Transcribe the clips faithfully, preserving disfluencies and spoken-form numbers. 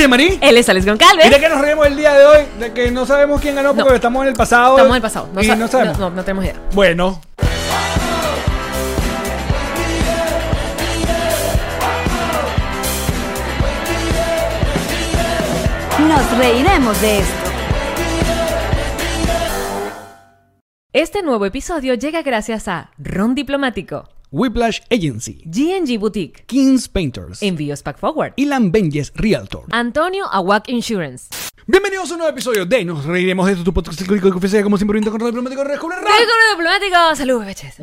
Yamari. Él es Alex Goncalves. ¿Y de qué nos reímos el día de hoy? De que no sabemos quién ganó porque No. estamos en el pasado. Estamos en el pasado. No, y sa- no sabemos. No, no, no tenemos idea. Bueno. Nos reiremos de esto. Este nuevo episodio llega gracias a Ron Diplomático, Whiplash Agency, G and G Boutique, Kings Painters, Envíos Pack Forward, Ilan Benjes Realtor. Antonio Awak Insurance. Bienvenidos a un nuevo episodio de Nos reiremos de esto, tu podcast de confianza, como siempre, brindo con Ron Diplomático. Descubre Ron. ¡Vehículo diplomático! ¡Salud, bebeches!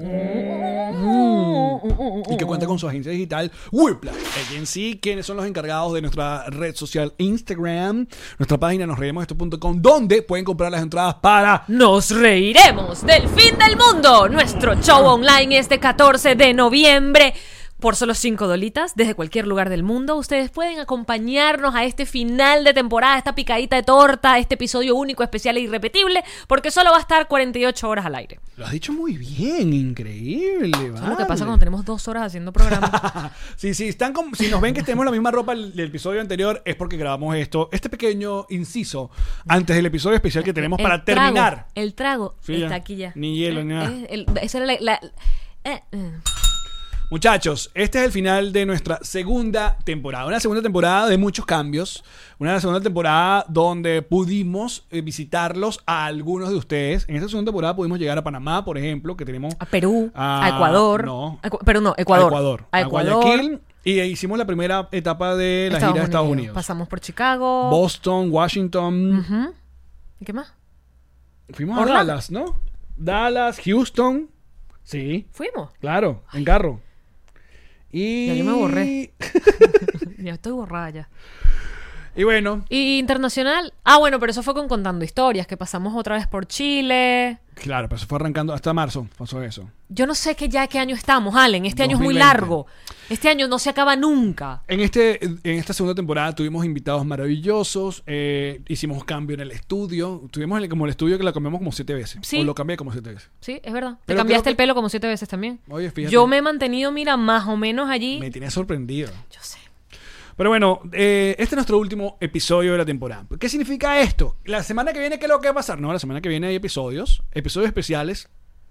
Y que cuenta con su agencia digital Whiplash Agency, quienes son los encargados de nuestra red social Instagram, nuestra página nos reiremos de esto punto com, donde pueden comprar las entradas para Nos reiremos del fin del mundo. Nuestro show online este catorce de noviembre. Por solo cinco dolitas, desde cualquier lugar del mundo, ustedes pueden acompañarnos a este final de temporada, esta picadita de torta, este episodio único, especial e irrepetible, porque solo va a estar cuarenta y ocho horas al aire. Lo has dicho muy bien, increíble. Eso vale. es lo que pasa cuando tenemos dos horas haciendo programa. Sí, sí, están como, si nos ven que tenemos la misma ropa del, del episodio anterior, es porque grabamos esto, este pequeño inciso, antes del episodio especial que tenemos El para trago, terminar. El trago Sí, está ya. aquí ya. Ni hielo, ni nada. Eh, el- esa era la... la- eh, eh. Muchachos, este es el final de nuestra segunda temporada. Una segunda temporada de muchos cambios. Una segunda temporada donde pudimos eh, visitarlos a algunos de ustedes. En esta segunda temporada pudimos llegar a Panamá, por ejemplo, que tenemos A Perú, a- a Ecuador. no. A Ecu- pero no, Ecuador. a Ecuador, A a Ecuador. Guayaquil. Y hicimos la primera etapa de la gira de Estados Unidos. Pasamos por Chicago. Boston, Washington. Ujú. ¿Y qué más? Fuimos a Orlando. Dallas, ¿no? Dallas, Houston. Sí, Fuimos. claro, en carro. Y... Ya yo me borré. Ya estoy borrada ya. Y bueno, Y internacional. Ah, bueno, pero eso fue con Contando Historias, que pasamos otra vez por Chile. claro, pero se fue arrancando hasta marzo, pasó eso. Yo no sé qué ya qué año estamos, Allen. Este año es muy dos mil veinte. largo. Este año no se acaba nunca. En, este, en esta segunda temporada tuvimos invitados maravillosos, eh, hicimos cambio en el estudio, tuvimos el- como el estudio que lo cambiamos como siete veces, Sí. o lo cambié como siete veces. Sí, es verdad. Te Pero cambiaste creo que- el pelo como siete veces también. Oye, fíjate. Yo me he mantenido, mira, más o menos allí. Me tenía sorprendido. Yo sé. Pero bueno, eh, este es nuestro último episodio de la temporada. ¿Qué significa esto? La semana que viene, ¿qué es lo que va a pasar? No, la semana que viene hay episodios, episodios especiales.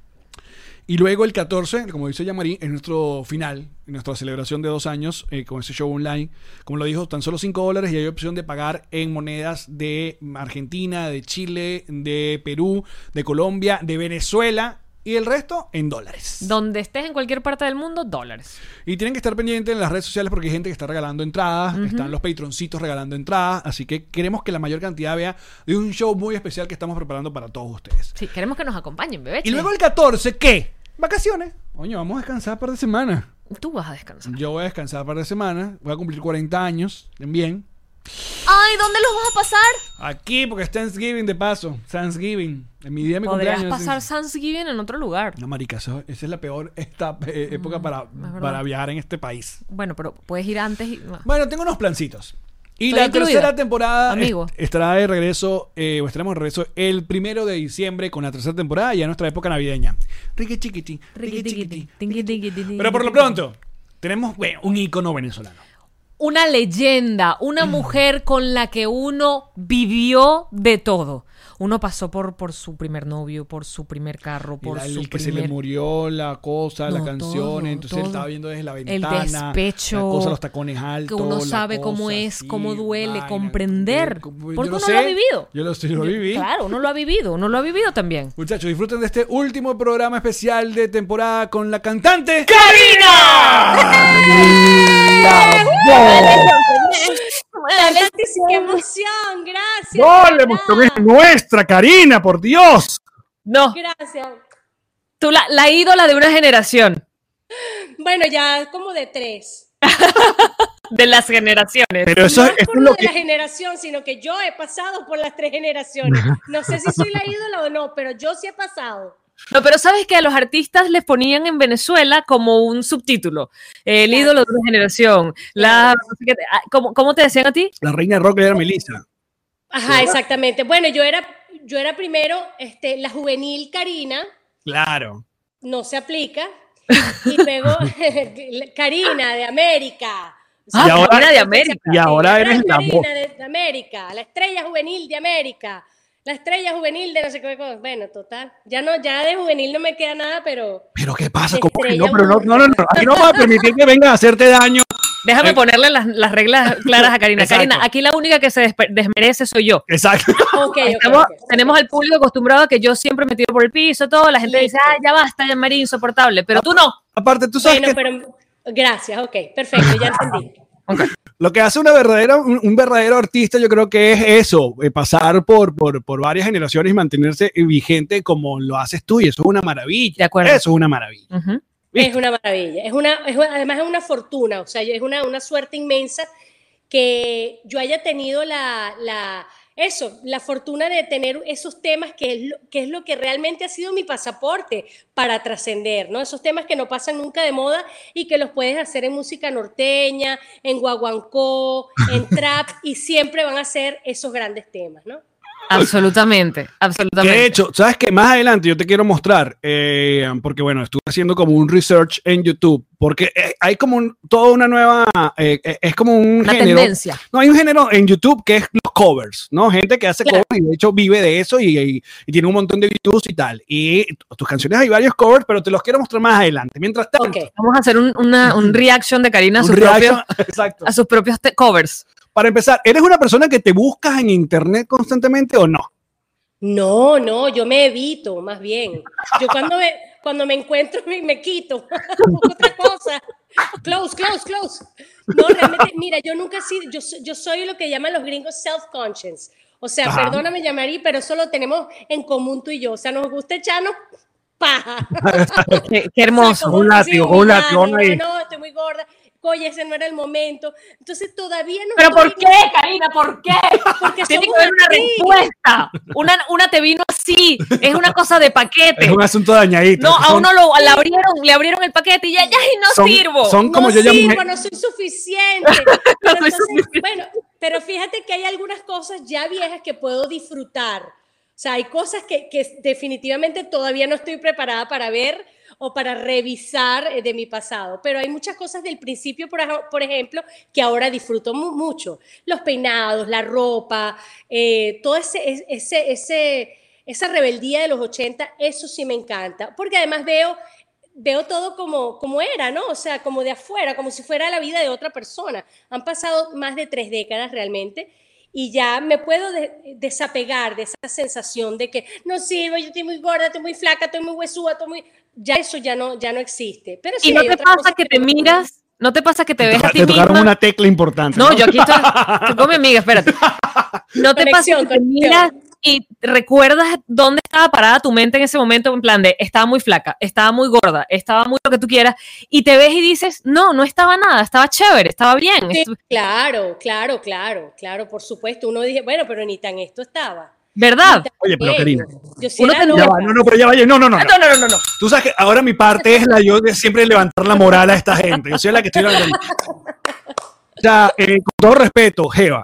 Y luego el catorce, como dice Yamari, es nuestro final, nuestra celebración de dos años eh, con ese show online. Como lo dijo, tan solo cinco dólares y hay opción de pagar en monedas de Argentina, de Chile, de Perú, de Colombia, de Venezuela y el resto en dólares. Donde estés en cualquier parte del mundo, dólares. Y tienen que estar pendientes en las redes sociales porque hay gente que está regalando entradas, están los patroncitos regalando entradas, así que queremos que la mayor cantidad vea de un show muy especial que estamos preparando para todos ustedes. Sí, queremos que nos acompañen, bebé. Y luego el catorce, ¿qué? Vacaciones. Oye, vamos a descansar un par de semanas. Tú vas a descansar. Yo voy a descansar un par de semanas, voy a cumplir cuarenta años, bien. Ay, ¿dónde los vas a pasar? Aquí, porque es Thanksgiving de paso, Thanksgiving, en mi día de mi Podrías cumpleaños. pasar Thanksgiving en otro lugar. No, marica, eso- esa es la peor esta, eh, época para, verdad. para viajar en este país. Bueno, pero puedes ir antes y... Bueno, tengo unos plancitos. Y Estoy la incluida, tercera temporada amigo. est- estará de regreso, eh, o estaremos de regreso el primero de diciembre con la tercera temporada, ya en nuestra época navideña. Riqui chiquiti, riqui chiquiti. Pero por lo pronto, tenemos bueno, un ícono venezolano. Una leyenda, una mujer con la que uno vivió de todo. Uno pasó por, por su primer novio, por su primer carro, por Era el su que se primer... le murió la cosa, la No, canción, todo, entonces él todo. estaba viendo desde la El ventana. despecho, la cosa, los tacones altos. que uno la sabe cómo cosa es, así, cómo duele, vaina, comprender. yo Porque lo uno sé, lo ha vivido. Yo lo, sí, lo viví. Claro, uno lo ha vivido, uno lo ha vivido también. Muchachos, disfruten de este último programa especial de temporada con la cantante ¡Karina! ¡Qué emoción! Gracias. ¡No, la de emoción verdad. es nuestra, Karina, por Dios! No, Gracias. tú la, la ídola de una generación, Bueno, ya como de tres. de las generaciones. Pero eso, No eso es es por lo lo de que... la generación, sino que yo he pasado por las tres generaciones. No sé si soy la ídola o no, pero yo sí he pasado. No, pero sabes que a los artistas les ponían en Venezuela como un subtítulo. El Claro. ídolo de una generación. La, no sé qué, ah, ¿cómo, ¿Cómo te decían a ti? La reina de rock era Melissa. Ajá, exactamente. Bueno, yo era, yo era primero este, la juvenil Karina, Claro. no se aplica. Y luego Karina de América. Ah, Y ahora- Karina de América. Y ahora eres la Karina voz. de, América, la estrella juvenil de América, la estrella juvenil de no sé qué cosa. Bueno, total, ya no, ya de juvenil no me queda nada, pero... Pero ¿qué pasa? de ¿Cómo que no? estrella Pero no, juvenil. no, no, no. Aquí no vamos a permitir que vengan a hacerte daño. Déjame Eh, ponerle las, las reglas claras a Karina. Exacto. Karina, aquí la única que se despe- desmerece soy yo. Exacto. Ok, ok, Estamos- ok. Tenemos al público acostumbrado a que yo siempre me tiro por el piso, todo. La gente dice, Listo. ah, ya basta, ya María, insoportable. Pero tú no. Aparte, tú sabes Bueno, que pero... Gracias, ok, perfecto, ya entendí. lo que hace una verdadera, un, un verdadero artista, yo creo que es eso, eh, pasar por, por, por varias generaciones y mantenerse vigente como lo haces tú, y eso es una maravilla. De acuerdo. Eso es una maravilla. Ujú. Es una maravilla, es una, es, además es una fortuna, o sea, es una, una suerte inmensa que yo haya tenido la, la, eso, la fortuna de tener esos temas que es, lo, que es lo que realmente ha sido mi pasaporte para trascender, ¿no? Esos temas que no pasan nunca de moda y que los puedes hacer en música norteña, en guaguancó, en trap, y siempre van a ser esos grandes temas, ¿no? Absolutamente, absolutamente. De hecho, sabes que más adelante yo te quiero mostrar, eh, porque bueno, estuve haciendo como un research en YouTube, porque eh, hay como un, toda una nueva, eh, eh, es como un Una género. tendencia. No, hay un género en YouTube que es los covers, ¿no? Gente que hace Claro. covers y de hecho vive de eso y, y- y tiene un montón de views y tal. Y tus canciones hay varios covers, pero te los quiero mostrar más adelante. Mientras tanto, Ok. Vamos a hacer un, una, un reaction de Karina a un sus reaction- propios, exacto. a sus propios te- covers. Para empezar, ¿eres una persona que te buscas en internet constantemente o no? No, no, yo me evito, más bien. Yo cuando me, cuando me encuentro me, me quito. Otra cosa. Close, close, close. No, realmente, mira, yo nunca he sido, yo, soy- yo soy lo que llaman los gringos self-conscious. O sea, Ajá. perdóname, Yamari, pero eso lo tenemos en común tú y yo. O sea, nos gusta echarnos paja. Qué, qué hermoso. O sea, como un látigo, así, un humillar, látigo no, ahí. no, estoy muy gorda. Oye, ese no era el momento. Entonces todavía no ¿Pero estoy- por qué, Karina? ¿Por qué? Porque Tiene somos que haber una así. respuesta. Una, una te vino así. Es una cosa de paquete. Es un asunto dañadito. No, a Son- uno lo, le, abrieron, le abrieron el paquete y ya, ya, y no son- sirvo. son como no yo llamo- sirvo, no soy suficiente. Pero, soy entonces, suficiente. bueno, pero fíjate que hay algunas cosas ya viejas que puedo disfrutar. O sea, hay cosas que, que definitivamente todavía no estoy preparada para ver o para revisar eh, de mi pasado. Pero hay muchas cosas del principio, por, ej- por ejemplo, que ahora disfruto mu- mucho. Los peinados, la ropa, eh, todo ese, es- ese, ese, esa rebeldía de los ochenta, eso sí me encanta. Porque además veo veo todo como, como era, ¿no? O sea, como de afuera, como si fuera la vida de otra persona. Han pasado más de tres décadas realmente y ya me puedo de- desapegar de esa sensación de que no sirvo, yo estoy muy gorda, estoy muy flaca, estoy muy huesuda, estoy muy... Ya eso ya no, ya no existe. Pero sí Y no hay te otras pasa cosas que te no me gustan. miras, no te pasa que te ves a ti Te tocaron misma. una tecla importante. No, yo aquí estoy, estoy con mi amiga, espérate. No te pasa Conexión, que te conexión. miras y recuerdas dónde estaba parada tu mente en ese momento, en plan de, estaba muy flaca, estaba muy gorda, estaba muy lo que tú quieras, y te ves y dices, no, no estaba nada, estaba chévere, estaba bien. Sí, estu- claro, claro, claro, claro, por supuesto. Uno dije, bueno, pero ni tan esto estaba. ¿Verdad? Ni tan Oye, pero, aquello. Karina, Yo sí uno era tendría- Ya loca. va, no, no, pero ya vaya. No, no, no. no. No, no, no, no, no. Tú sabes que ahora mi parte es la yo de siempre levantar la moral a esta gente. Yo soy la que estoy levantando. O sea, eh, con todo respeto, Jeva.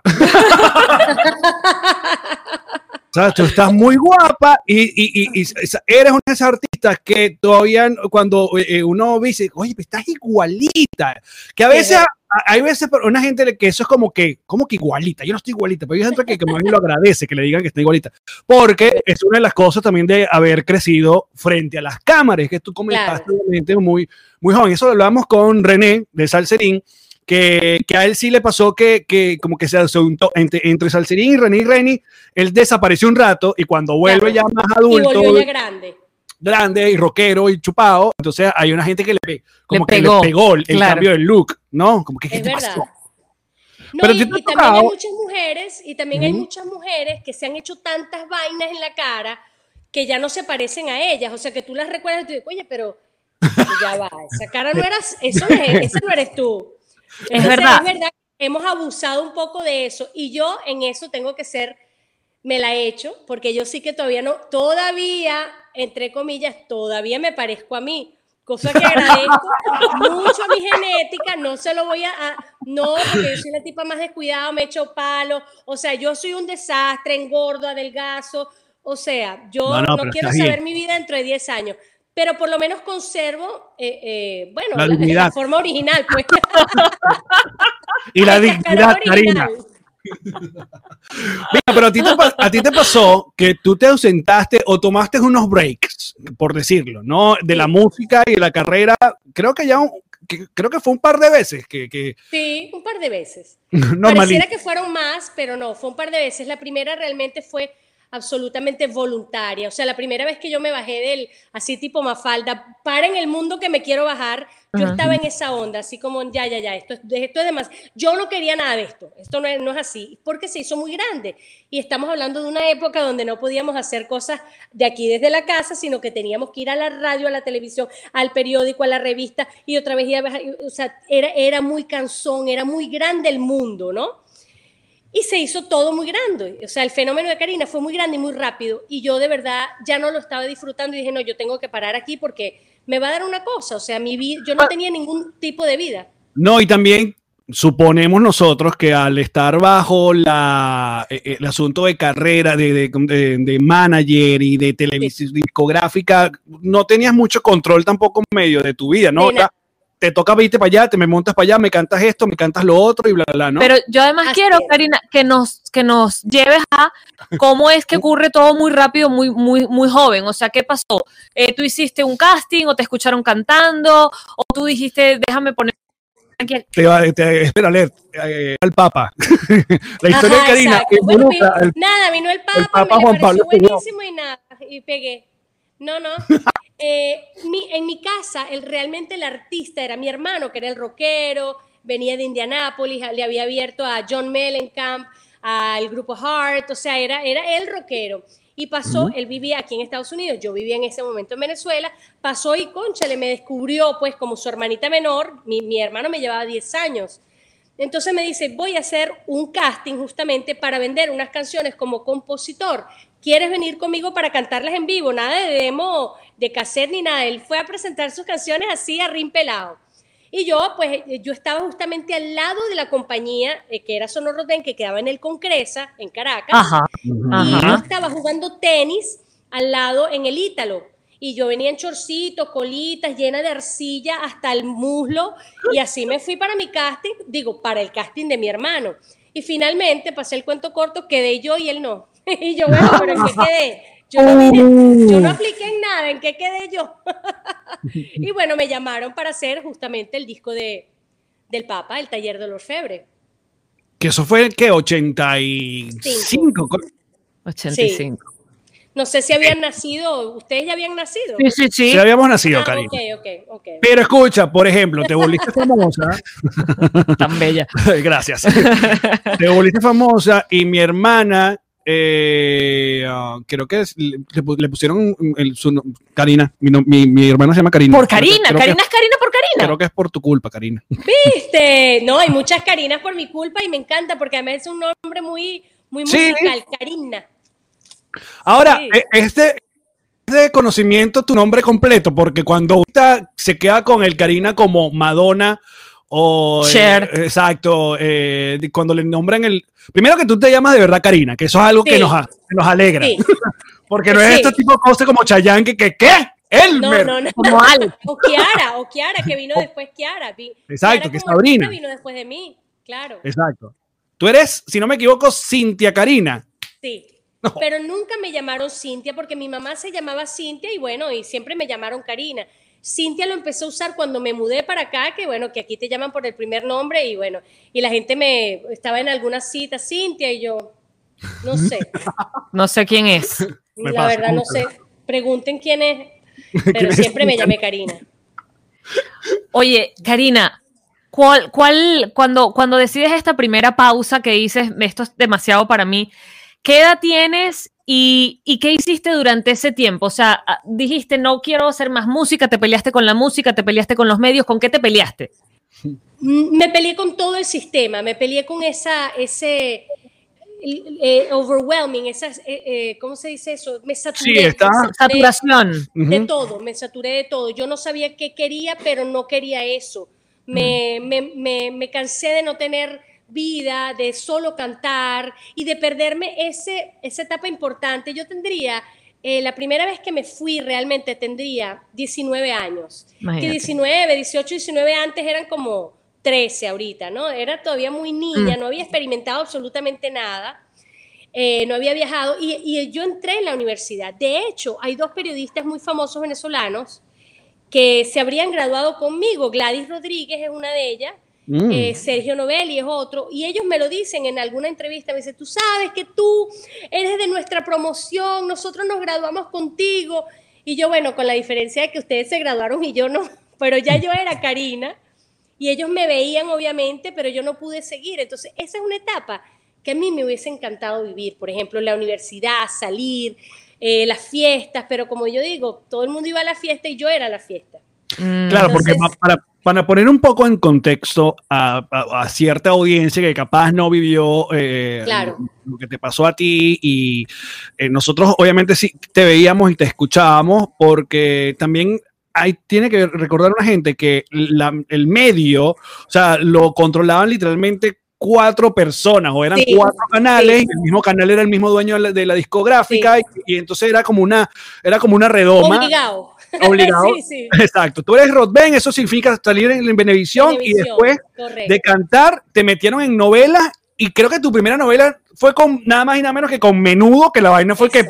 O sea, tú estás muy guapa y, y, y, y eres una de esas artistas que todavía cuando eh, uno dice, oye, pues estás igualita. Que a veces, Sí. a- hay veces para una gente que eso es como que, como que igualita. Yo no estoy igualita, pero hay gente que como a mí lo agradece que le digan que está igualita. Porque es una de las cosas también de haber crecido frente a las cámaras, que tú comentaste Claro. obviamente muy, muy joven. Eso lo hablamos con René de Salserín. Que, que a él sí le pasó que, que como que se asuntó entre, entre Salserín y René y Reni, él desapareció un rato y cuando vuelve Claro. ya más Y adulto, volvió ya grande. grande y rockero y chupado, entonces hay una gente que le, pe- como Le que pegó, le pegó el, el claro. cambio del look, ¿no? Como que, ¿qué Es te verdad. pasó? No, Pero y, te ha y también tocado- hay muchas mujeres, y también hay Ujú. muchas mujeres que se han hecho tantas vainas en la cara que ya no se parecen a ellas. O sea, que tú las recuerdas y tú dices, oye, pero ya va, esa cara no eras, eso no es, esa no eres tú. Es verdad. Es verdad, hemos abusado un poco de eso y yo en eso tengo que ser, me la he hecho, porque yo sí que todavía no, todavía, entre comillas, todavía me parezco a mí. Cosa que agradezco mucho a mi genética, no se lo voy a, a- no, porque yo soy la tipa más descuidada, me echo palo, o sea, yo soy un desastre, engordo, adelgazo, o sea, yo No, no, no, pero quiero estás saber bien. mi vida dentro de diez años, pero por lo menos conservo, eh, eh, bueno, La la, dignidad. la forma original, pues. Y la El dignidad, cascarón Karina. original. Mira, pero a ti, te, pa- a ti te pasó que tú te ausentaste o tomaste unos breaks, por decirlo, ¿no? De la música y de la carrera. Creo que ya, un- que- creo que fue un par de veces que, que Sí, un par de veces. normalmente. Pareciera que fueron más, pero no, fue un par de veces. La primera realmente fue absolutamente voluntaria. O sea, la primera vez que yo me bajé del, así tipo Mafalda, para en el mundo que me quiero bajar, yo Ajá. estaba en esa onda, así como, ya, ya, ya, esto, es- esto es demasiado. Yo no quería nada de esto, esto no es, no es así, porque se hizo muy grande. Y estamos hablando de una época donde no podíamos hacer cosas de aquí desde la casa, sino que teníamos que ir a la radio, a la televisión, al periódico, a la revista, y otra vez ir a bajar. O sea, era, era muy cansón, era muy grande el mundo, ¿no? Y se hizo todo muy grande. O sea, el fenómeno de Karina fue muy grande y muy rápido. Y yo de verdad ya no lo estaba disfrutando y dije, no, yo tengo que parar aquí porque me va a dar una cosa. O sea, mi vida, yo no tenía ningún tipo de vida. No, y también suponemos nosotros que al estar bajo la, eh, el asunto de carrera, de, de, de- de manager y de televisión discográfica, no tenías mucho control tampoco en medio de tu vida, ¿no? De nada. Te toca irte para allá, te me montas para allá, me cantas esto, me cantas lo otro y bla, bla, bla, ¿no? Pero yo además Así quiero, es. Karina, que nos, que nos lleves a cómo es que ocurre todo muy rápido, muy, muy, muy joven. O sea, ¿qué pasó? Eh, ¿Tú hiciste un casting o te escucharon cantando? ¿O tú dijiste, déjame poner aquí? Te va, te, espera, leer eh, al Papa. La historia Ajá, de Karina exacto. involucra Bueno, vi- al- nada, vino el Papa, el Papa me le Juan pareció Pablo segundo. buenísimo y nada, y pegué. No, no. Eh, mi- en mi casa, el, realmente el artista era mi hermano, que era el rockero, venía de Indianápolis, le había abierto a John Mellencamp, al grupo Heart, o sea, era, era el rockero. Y pasó, él vivía aquí en Estados Unidos, yo vivía en ese momento en Venezuela, pasó y, cónchale, me descubrió, pues, como su hermanita menor, mi, mi hermano me llevaba diez años. Entonces me dice, voy a hacer un casting justamente para vender unas canciones como compositor. ¿Quieres venir conmigo para cantarlas en vivo? Nada de demo, de cassette ni nada. Él fue a presentar sus canciones así a rin pelado. Y yo, pues, yo estaba justamente al lado de la compañía, eh, que era Sonoro Roden, que quedaba en el Concresa, en Caracas. Ajá. Y yo Ajá. estaba jugando tenis al lado en el Ítalo. Y yo venía en chorcitos, colitas, llena de arcilla hasta el muslo. Y así me fui para mi casting, digo, para el casting de mi hermano. Y finalmente, pasé el cuento corto, quedé yo y él no. Y yo, bueno, pero ¿en qué quedé? Yo no, vine- yo no apliqué en nada, ¿en qué quedé yo? Y bueno, me llamaron para hacer justamente el disco de, del Papa, El Taller de Orfebre. Que eso fue, ¿qué? ochenta y cinco. ochenta y cinco. No sé si habían nacido, ¿ustedes ya habían nacido? Sí, sí, sí. Sí habíamos nacido, Ah, Karina. ok, ok, ok. Pero escucha, por ejemplo, te volviste famosa. Tan bella. Gracias. Te volviste famosa y mi hermana, eh, ah, creo que es- le, le pusieron el, su, no- Karina. Mi, no- mi, mi hermana se llama Karina. Por Creo que- Karina. creo que Karina es Karina por Karina. Creo que es por tu culpa, Karina. ¿Viste? No, hay muchas Karinas por mi culpa y me encanta porque además es un nombre muy, muy Sí. musical, Karina. Ahora, Sí. eh, este, este conocimiento, tu nombre completo, porque cuando usted se queda con el Karina como Madonna o... eh, Cher. exacto. eh, de- cuando le nombran el... Primero que tú te llamas de verdad Karina, que eso es algo que, Sí. nos, a- que nos alegra. Sí. Porque no es Sí. este tipo de cosas como Chayanne que, que ¿qué? No, Elmer. no, no. Como Alex. O Kiara, o Kiara, que vino después Kiara. Vi- Exacto, Kiara que es como Sabrina. artista vino después de mí, claro. Exacto. Tú eres, si no me equivoco, Cintia Karina. Sí. No. Pero nunca me llamaron Cintia porque mi mamá se llamaba Cintia y bueno, y siempre me llamaron Karina. Cintia lo empecé a usar cuando me mudé para acá, que bueno, que aquí te llaman por el primer nombre y bueno, y la gente me estaba en algunas citas, Cintia, y yo, no sé, No sé quién es. Me la pasa, verdad no sé, pregunten quién es, pero es siempre me Cintia? llamé Karina. Oye, Karina, ¿cuál, cuál, cuando, cuando decides esta primera pausa que dices, esto es demasiado para mí, ¿qué edad tienes y, y qué hiciste durante ese tiempo? O sea, dijiste, no quiero hacer más música, te peleaste con la música, te peleaste con los medios, ¿con qué te peleaste? Me peleé con todo el sistema, me peleé con esa, ese eh, overwhelming, esas, eh, eh, ¿cómo se dice eso? Me saturé, Sí, está. me saturé Saturación. de Ujú. todo, me saturé de todo. Yo no sabía qué quería, pero no quería eso. Me, me, me, me cansé de no tener vida, de solo cantar y de perderme ese, esa etapa importante. Yo tendría, eh, la primera vez que me fui realmente tendría diecinueve años. Imagínate. Que diecinueve, dieciocho, diecinueve antes eran como trece ahorita, ¿no? Era todavía muy niña, Mm. no había experimentado absolutamente nada, eh, no había viajado y, y yo entré en la universidad. De hecho, hay dos periodistas muy famosos venezolanos que se habrían graduado conmigo. Gladys Rodríguez es una de ellas, Mm. eh, Sergio Novelli es otro, y ellos me lo dicen en alguna entrevista, me dicen, tú sabes que tú eres de nuestra promoción, nosotros nos graduamos contigo, y yo, bueno, con la diferencia de que ustedes se graduaron y yo no, pero ya yo era Karina, y ellos me veían obviamente, pero yo no pude seguir. Entonces esa es una etapa que a mí me hubiese encantado vivir, por ejemplo, la universidad, salir, eh, las fiestas, pero como yo digo, todo el mundo iba a la fiesta y yo era la fiesta. Mm. Claro, porque Entonces- pa- para, para poner un poco en contexto a, a- a cierta audiencia que capaz no vivió eh, Claro. lo, lo que te pasó a ti y eh, nosotros obviamente sí te veíamos y te escuchábamos porque también hay, tiene que recordar a una gente que la- el medio, o sea, lo controlaban literalmente cuatro personas o eran Sí, cuatro canales sí. y el mismo canal era el mismo dueño de la, de la discográfica y, y entonces era como una, era como una redoma. Obligado. Obligado. Sí, sí. Exacto. Tú eres Rodben, eso significa salir en Venevisión y Venevisión, después correcto. de cantar te metieron en novelas y creo que tu primera novela fue con nada más y nada menos que con Menudo, que la vaina fue que... Eso.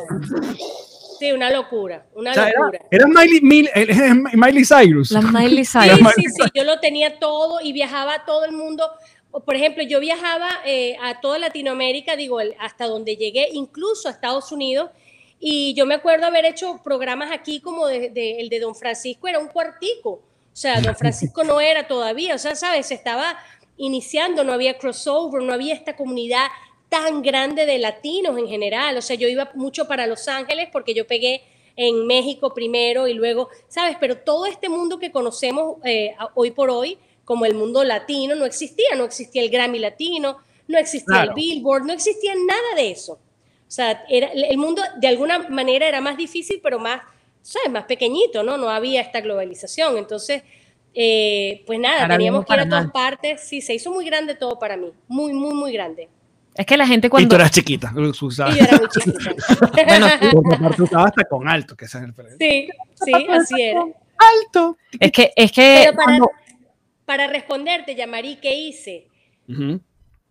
Sí, una locura, una O sea, era, locura. era Miley, Mil- eh, Miley Cyrus. La Miley Sí, Cyrus. sí, sí, yo lo tenía todo y viajaba a todo el mundo. O, por ejemplo, yo viajaba eh, a toda Latinoamérica, digo, el- hasta donde llegué, incluso a Estados Unidos, y yo me acuerdo haber hecho programas aquí como de, de- el de Don Francisco, era un cuartico. O sea, Don Francisco no era todavía, o sea, ¿sabes? Se estaba iniciando, no había crossover, no había esta comunidad tan grande de latinos en general. O sea, yo iba mucho para Los Ángeles porque yo pegué en México primero y luego, ¿sabes? Pero todo este mundo que conocemos eh, a- hoy por hoy, como el mundo latino, no existía. No existía el Grammy Latino, no existía Claro. el Billboard, no existía nada de eso. O sea, era, el mundo de alguna manera era más difícil, pero más, ¿sabes? Más pequeñito, ¿no? No había esta globalización. Entonces, eh, pues nada, Para bien teníamos o que ir a para todas mal. partes. Sí, se hizo muy grande todo para mí. Muy, muy, muy grande. Es que la gente Y tú cuando... eras chiquita. Tú Y sabes. yo era muy chiquita. Bueno, Porque aparte tú estabas hasta con alto, que esa es el diferencia. Sí, sí, así era. Alto. es que, es que Pero para, cuando- para responderte, Yamari, ¿qué hice? Ujú.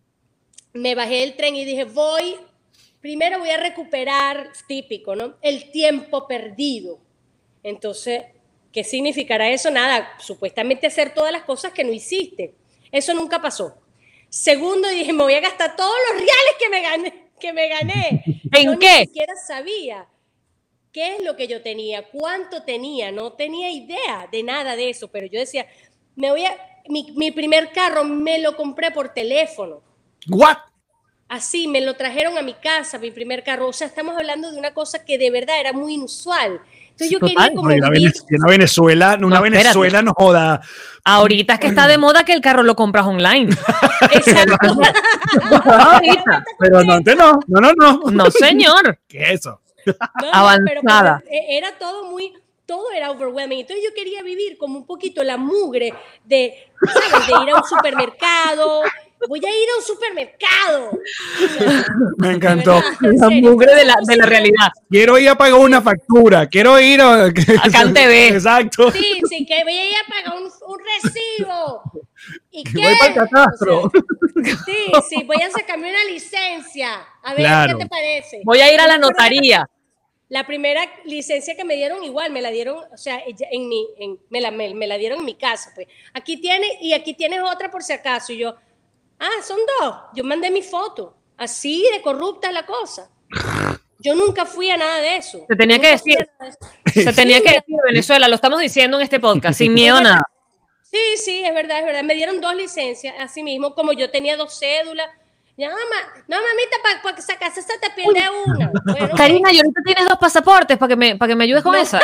Me bajé del tren y dije, voy, primero voy a recuperar, típico, ¿no? El tiempo perdido. Entonces, ¿qué significará eso? Nada, supuestamente hacer todas las cosas que no hiciste. Eso nunca pasó. Segundo, dije, me voy a gastar todos los reales que me gané. Que me gané. ¿En Yo qué? Ni siquiera sabía qué es lo que yo tenía, cuánto tenía, no tenía idea de nada de eso, pero yo decía, me voy a, mi, mi primer carro me lo compré por teléfono. What? Así, me lo trajeron a mi casa, mi primer carro. O sea, estamos hablando de una cosa que de verdad era muy inusual. Entonces yo Total. quería como No, y una, vivir- Venez- y una Venezuela, una No, espérate. Venezuela no joda. ahorita es que está de moda que el carro lo compras online. Exacto. Ahorita. Pero no, antes no. No, no, no. No, señor. ¿Qué es eso? No, no, Avanzada. pero- pero era todo muy, todo era overwhelming. Entonces yo quería vivir como un poquito la mugre de, ¿sabes? De ir a un supermercado. Voy a ir a un supermercado. O sea, Me encantó. de verdad, en La serio. mugre de la, de la realidad. Quiero ir a pagar una factura. Quiero ir a. Acá en T V. Exacto. Sí, sí, que voy a ir a pagar un, un recibo. ¿Y Que qué? voy para el catastro. O sea, sí, sí, voy a sacarme una licencia. A ver, Claro. ¿qué te parece? Voy a ir a la notaría. La primera licencia que me dieron igual, me la dieron, o sea, ella- en mi, en, me, la, me, me la dieron en mi casa. Pues. Aquí tienes, y aquí tienes otra por si acaso. Y yo, ah, son dos. Yo mandé mi foto. Así de corrupta es la cosa. Yo nunca fui a nada de eso. Se tenía que Nunca fui decir. a nada de eso. Se tenía Sí, que decir Venezuela, lo estamos diciendo en este podcast, sin miedo a nada. Sí, sí, es verdad, es verdad. Me dieron dos licencias, así mismo, como yo tenía dos cédulas. Ya, mamá, no, mamita, para que sacarse esa te pierde una. Bueno, Karina, y ahorita tienes dos pasaportes para que me, para que me ayudes con No. esa.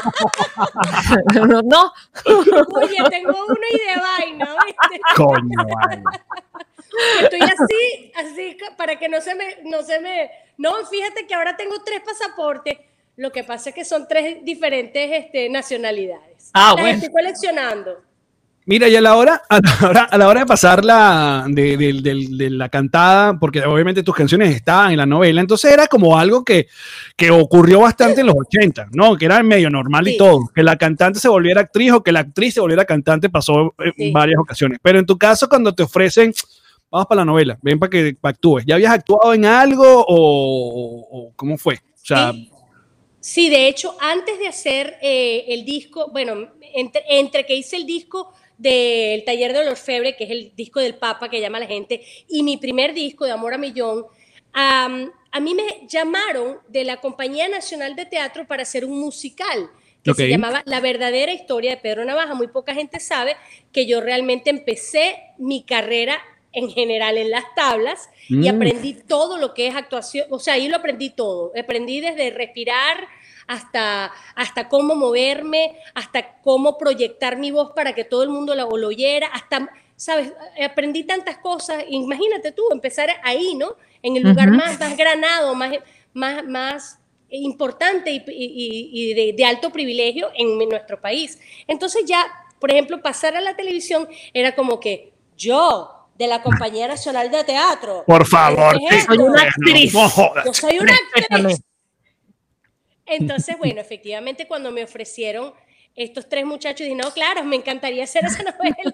no, no. oye, tengo uno y de vaina, ¿viste? Coño, vale. Estoy así, así, ca- para que no se me, no se me... No, fíjate que ahora tengo tres pasaportes. Lo que pasa es que son tres diferentes este, nacionalidades. Ah, Las bueno. estoy coleccionando. Mira, y a la hora, a la hora, a la hora de pasar la, de, de- de- de la cantada, porque obviamente tus canciones estaban en la novela, entonces era como algo que, que ocurrió bastante en los ochenta, ¿no? Que era medio normal y Sí. todo. Que la cantante se volviera actriz o que la actriz se volviera cantante pasó en Sí. varias ocasiones. Pero en tu caso, cuando te ofrecen, vamos para la novela, ven para que pa' actúes, ¿ya habías actuado en algo o, o- o cómo fue? O sea, Sí. Sí, de hecho, antes de hacer eh, el disco, bueno, entre, entre que hice el disco del Taller de Orfebre, que es el disco del Papa que llama la gente, y mi primer disco de Amor a Millón, um, a mí me llamaron de la Compañía Nacional de Teatro para hacer un musical que Ok. se llamaba La verdadera historia de Pedro Navaja. Muy poca gente sabe que yo realmente empecé mi carrera en general en las tablas Mm. y aprendí todo lo que es actuación, o sea, ahí lo aprendí todo, aprendí desde respirar hasta, hasta cómo moverme, hasta cómo proyectar mi voz para que todo el mundo lo, lo oyera, hasta, ¿sabes? Aprendí tantas cosas, imagínate tú, empezar ahí, ¿no? En el lugar Ujú. más, más granado, más, más, más importante y, y- y de, de alto privilegio en nuestro país. Entonces ya, por ejemplo, pasar a la televisión era como que yo, de la Compañía Nacional de Teatro. por favor, ¿qué es sí. esto? Soy una actriz. No jodas. Yo soy una Respétame. actriz. Entonces, bueno, efectivamente, cuando me ofrecieron estos tres muchachos, dije, no, claro, me encantaría hacer esa novela.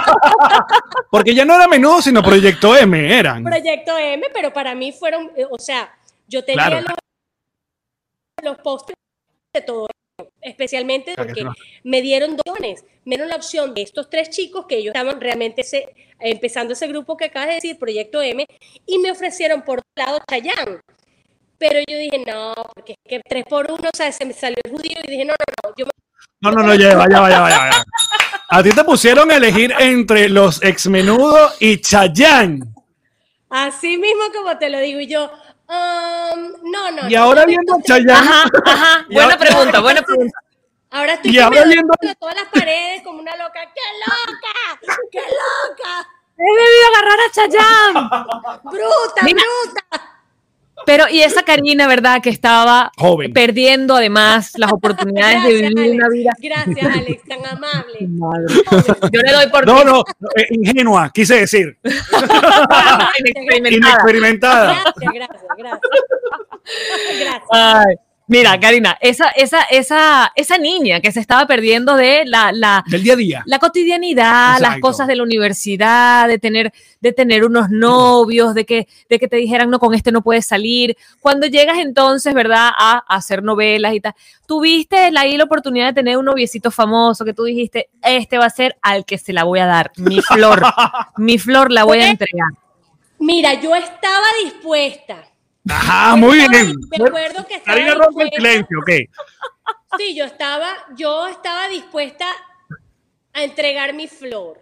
Porque ya no era Menudo, sino Proyecto M, eran. Proyecto M, pero para mí fueron, eh, o sea, yo tenía Claro. los, los postres de todo, especialmente Claro, porque claro. me dieron dones, me dieron la opción de estos tres chicos que ellos estaban realmente ese- empezando ese grupo que acabas de decir, Proyecto M, y me ofrecieron por otro lado Chayanne. Pero yo dije, no, porque es que tres por uno, o sea, se me salió el judío y dije, no, no, no, yo me No, no, no, ya va, ya va, ya va, ya va. A ti te pusieron a elegir entre los ex Menudo y Chayanne. así mismo como te lo digo, y yo, um, no, no. Y no, ahora yo me viendo a encontré- Chayanne. Ajá, ajá. Y Buena ahora- pregunta, buena pregunta. Ahora estoy Y que ahora me doy viendo- contra todas las paredes como una loca. ¡Qué loca! ¡Qué loca! He debido agarrar a Chayanne. ¡Bruta, Mira. bruta! Pero, y esa Karina, ¿verdad? Que estaba Joven. perdiendo además las oportunidades de Gracias, vivir una Alex. vida. Gracias, Alex, tan amable. Yo le doy por No, ti. no, eh, ingenua, quise decir. Inexperimentada. Inexperimentada. Gracias, gracias, gracias. Gracias. Ay, mira, Karina, esa, esa, esa, esa niña que se estaba perdiendo de la, la, Del día a día. la cotidianidad, las Exacto. cosas de la universidad, de tener, de tener unos novios, de que, de que te dijeran, no, con este no puedes salir. Cuando llegas entonces, ¿verdad?, a, a hacer novelas y tal, tuviste la, ahí la oportunidad de tener un noviecito famoso que tú dijiste, este va a ser al que se la voy a dar, mi flor, mi flor la voy a entregar. Mira, yo estaba dispuesta. Ajá, muy Estaba- bien. Me acuerdo que estaba Karina rompe el dispuesta. silencio, ok. Sí, yo estaba, yo estaba dispuesta a entregar mi flor.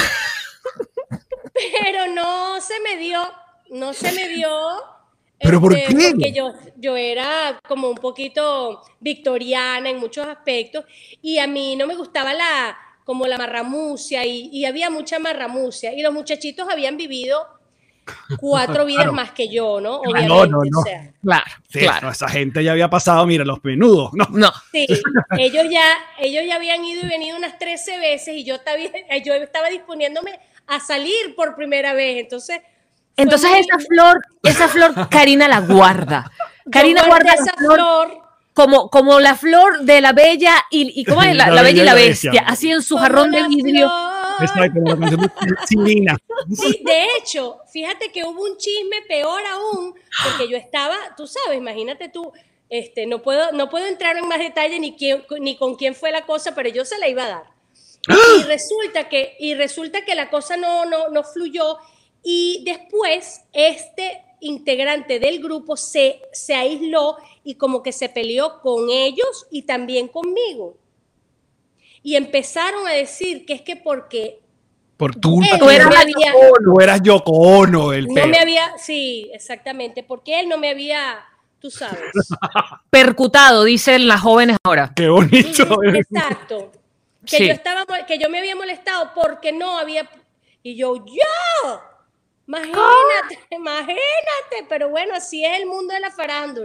Pero no se me dio, no se me dio. ¿Pero por este, qué? Porque yo, yo era como un poquito victoriana en muchos aspectos y a mí no me gustaba la, como la marramucia y, y había mucha marramucia y los muchachitos habían vivido cuatro vidas Claro. más que yo, ¿no? Claro, Obviamente, no, no. o sea. Claro, Sí, claro. no, esa gente ya había pasado, mira, los Menudos. No. No, Sí, ellos ya, ellos ya habían ido y venido unas trece veces y yo estaba, yo estaba disponiéndome a salir por primera vez. Entonces, fue entonces muy- esa flor, esa flor Karina la guarda. yo Karina guardé guarda esa la flor flor como, como la flor de la bella y, y ¿cómo es? La, la bella y la bestia, así en su como jarrón de la vidrio. flor. Exacto, la canción de Silina. Sí, de hecho, fíjate que hubo un chisme peor aún, porque yo estaba, tú sabes, imagínate tú, este, no puedo, no puedo entrar en más detalle ni, quién, ni con quién fue la cosa, pero yo se la iba a dar. Y resulta que, y resulta que la cosa no, no, no fluyó y después este integrante del grupo se, se aisló y como que se peleó con ellos y también conmigo. Y empezaron a decir que es que porque Por tu él Tú eras no me la había, Tú eras Yoko Ono del no peo. me había, sí, exactamente, porque él no me había, tú sabes. Percutado, dicen las jóvenes ahora. Qué bonito. Exacto. Que Sí. yo estaba, mol- que yo me había molestado porque no había, y yo, yo, imagínate, imagínate, pero bueno, así es el mundo de la farándula.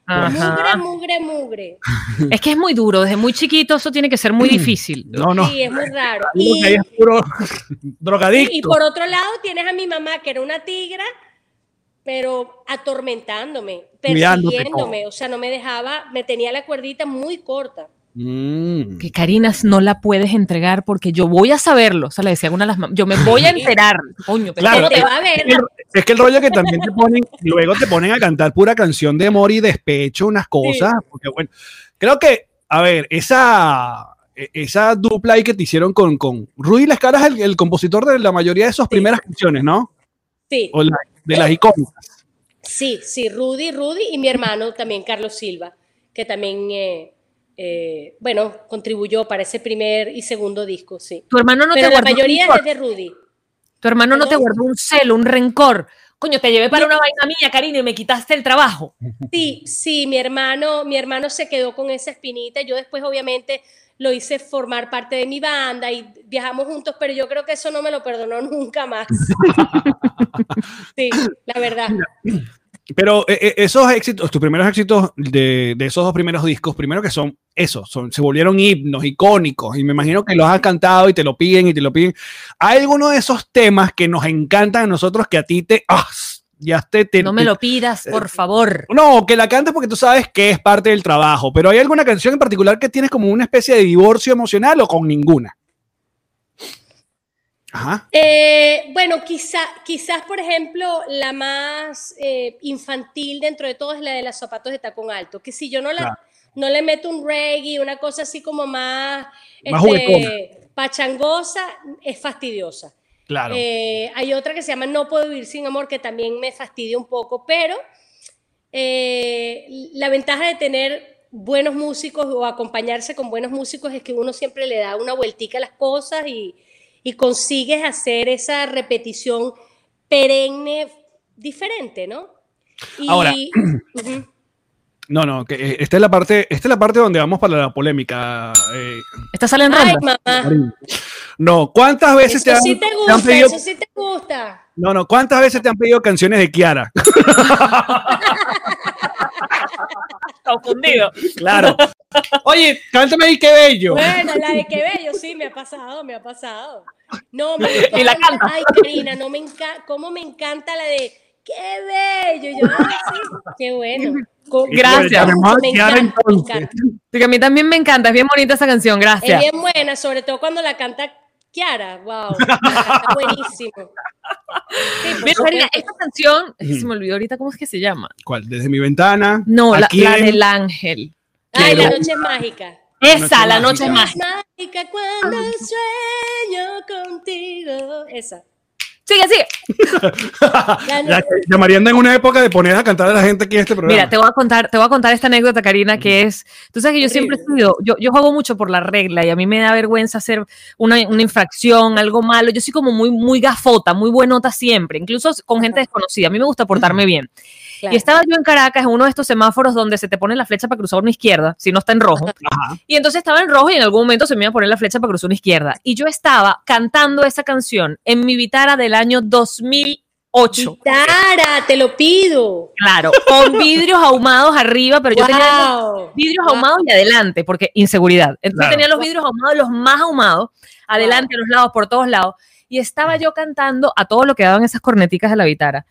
Ajá. Mugre, mugre, mugre. Es que es muy duro, desde muy chiquito eso tiene que ser muy difícil. No, no. Sí, es muy raro. Lo Y, que hay es puro y, drogadicto. y por otro lado tienes a mi mamá, que era una tigra, pero atormentándome, Cuidándote persiguiéndome. O sea, no me dejaba, me tenía la cuerdita muy corta. Mm. Que Karina no la puedes entregar porque yo voy a saberlo. O sea, le decía a una de las mam- yo me voy a enterar. Coño, pero Claro, Te es, va a ver. es que- es que el rollo que también te ponen, luego te ponen a cantar pura canción de amor y despecho, unas cosas, porque bueno, creo que, a ver, esa, e- esa dupla ahí que te hicieron con, con Rudy Lescaras, el, el compositor de la mayoría de esas primeras canciones, ¿no? Sí, O la- de las icónicas. sí, sí, Rudy, Rudy y mi hermano también, Carlos Silva, que también, eh, eh, bueno, contribuyó para ese primer y segundo disco, sí. tu hermano no Pero te la guardó mayoría un es de Rudy. Tu hermano no te ¿Perdón? guardó un celo, un rencor. Coño, te llevé para una vaina mía, Karina, y me quitaste el trabajo. Sí, sí, mi hermano, mi hermano se quedó con esa espinita. Yo después, obviamente, lo hice formar parte de mi banda y viajamos juntos, pero yo creo que eso no me lo perdonó nunca más. Sí, la verdad. Pero eh, eh, esos éxitos, tus primeros éxitos de, de esos dos primeros discos, primero que son esos, son, se volvieron himnos, icónicos, y me imagino que los has cantado y te lo piden y te lo piden. ¿Hay alguno de esos temas que nos encantan a nosotros que a ti te... ¡ah! Ya te, te- No me te- lo pidas, por favor. No, que la cantes porque tú sabes que es parte del trabajo, pero ¿hay alguna canción en particular que tienes como una especie de divorcio emocional o con ninguna? Ajá. Eh, bueno, quizá, quizás, por ejemplo, la más eh, infantil dentro de todo es la de los zapatos de tacón alto, que si yo no, la, Claro. no le meto un reggae, una cosa así como más, Más este, pachangosa, es fastidiosa. Claro. Eh, hay otra que se llama No puedo vivir sin amor, que también me fastidia un poco, pero eh, la ventaja de tener buenos músicos o acompañarse con buenos músicos es que uno siempre le da una vueltica a las cosas y, y consigues hacer esa repetición perenne diferente, ¿no? Y, Ahora, ujú. No, no, que eh, esta es la parte, esta es la parte donde vamos para la polémica. eh, Esta sale en Ay, ronda. mamá, No, ¿cuántas veces eso te han, sí te te han gusta, pedido? eso sí te gusta. No, no, ¿cuántas veces te han pedido canciones de Kiara? Confundido. Claro. Oye, cántame ahí, qué bello. Bueno, la de qué bello, sí, me ha pasado, me ha pasado. No, me Y la encanta. canta. Ay, Karina, no me encanta, cómo me encanta la de qué bello. Yo, ay, sí, qué bueno. Co- Gracias. Llamemos a Me Kiara, encanta, me entonces. encanta. Sí, a mí también me encanta, es bien bonita esa canción, Es gracias. bien buena, sobre todo cuando la canta Kiara. Wow, está buenísimo. Sí, por Mira, Karina, supuesto. esta canción, es que se me olvidó ahorita cómo es que se llama. ¿Cuál? Desde mi ventana. No, ¿A la, quién? la del ángel. Ay, quiero- la noche es mágica. Esa, la noche noche es mágica. mágica. Mágica cuando sueño contigo. Esa. Sigue, sigue. La Ya, no- ya Mariana en una época de poner a cantar a la gente aquí en este programa. Mira, te voy a contar, te voy a contar esta anécdota, Karina, que es, tú sabes que yo siempre he sido, yo, yo juego mucho por la regla y a mí me da vergüenza hacer una, una infracción, algo malo. Yo soy como muy, muy gafota, muy buenota siempre, incluso con gente desconocida. A mí me gusta portarme bien. Claro. Y estaba yo en Caracas en uno de estos semáforos donde se te pone la flecha para cruzar una izquierda, si no está en rojo. Ajá. Y entonces estaba en rojo y en algún momento se me iba a poner la flecha para cruzar una izquierda. Y yo estaba cantando esa canción en mi Vitara del año dos mil ocho. Vitara, te lo pido. Claro, con vidrios ahumados arriba, pero yo tenía los Wow. vidrios Wow. ahumados y adelante, porque inseguridad. Entonces Claro. tenía los vidrios ahumados, los más ahumados, adelante, a los lados, por todos lados. Y estaba yo cantando a todo lo que daban esas corneticas de la Vitara.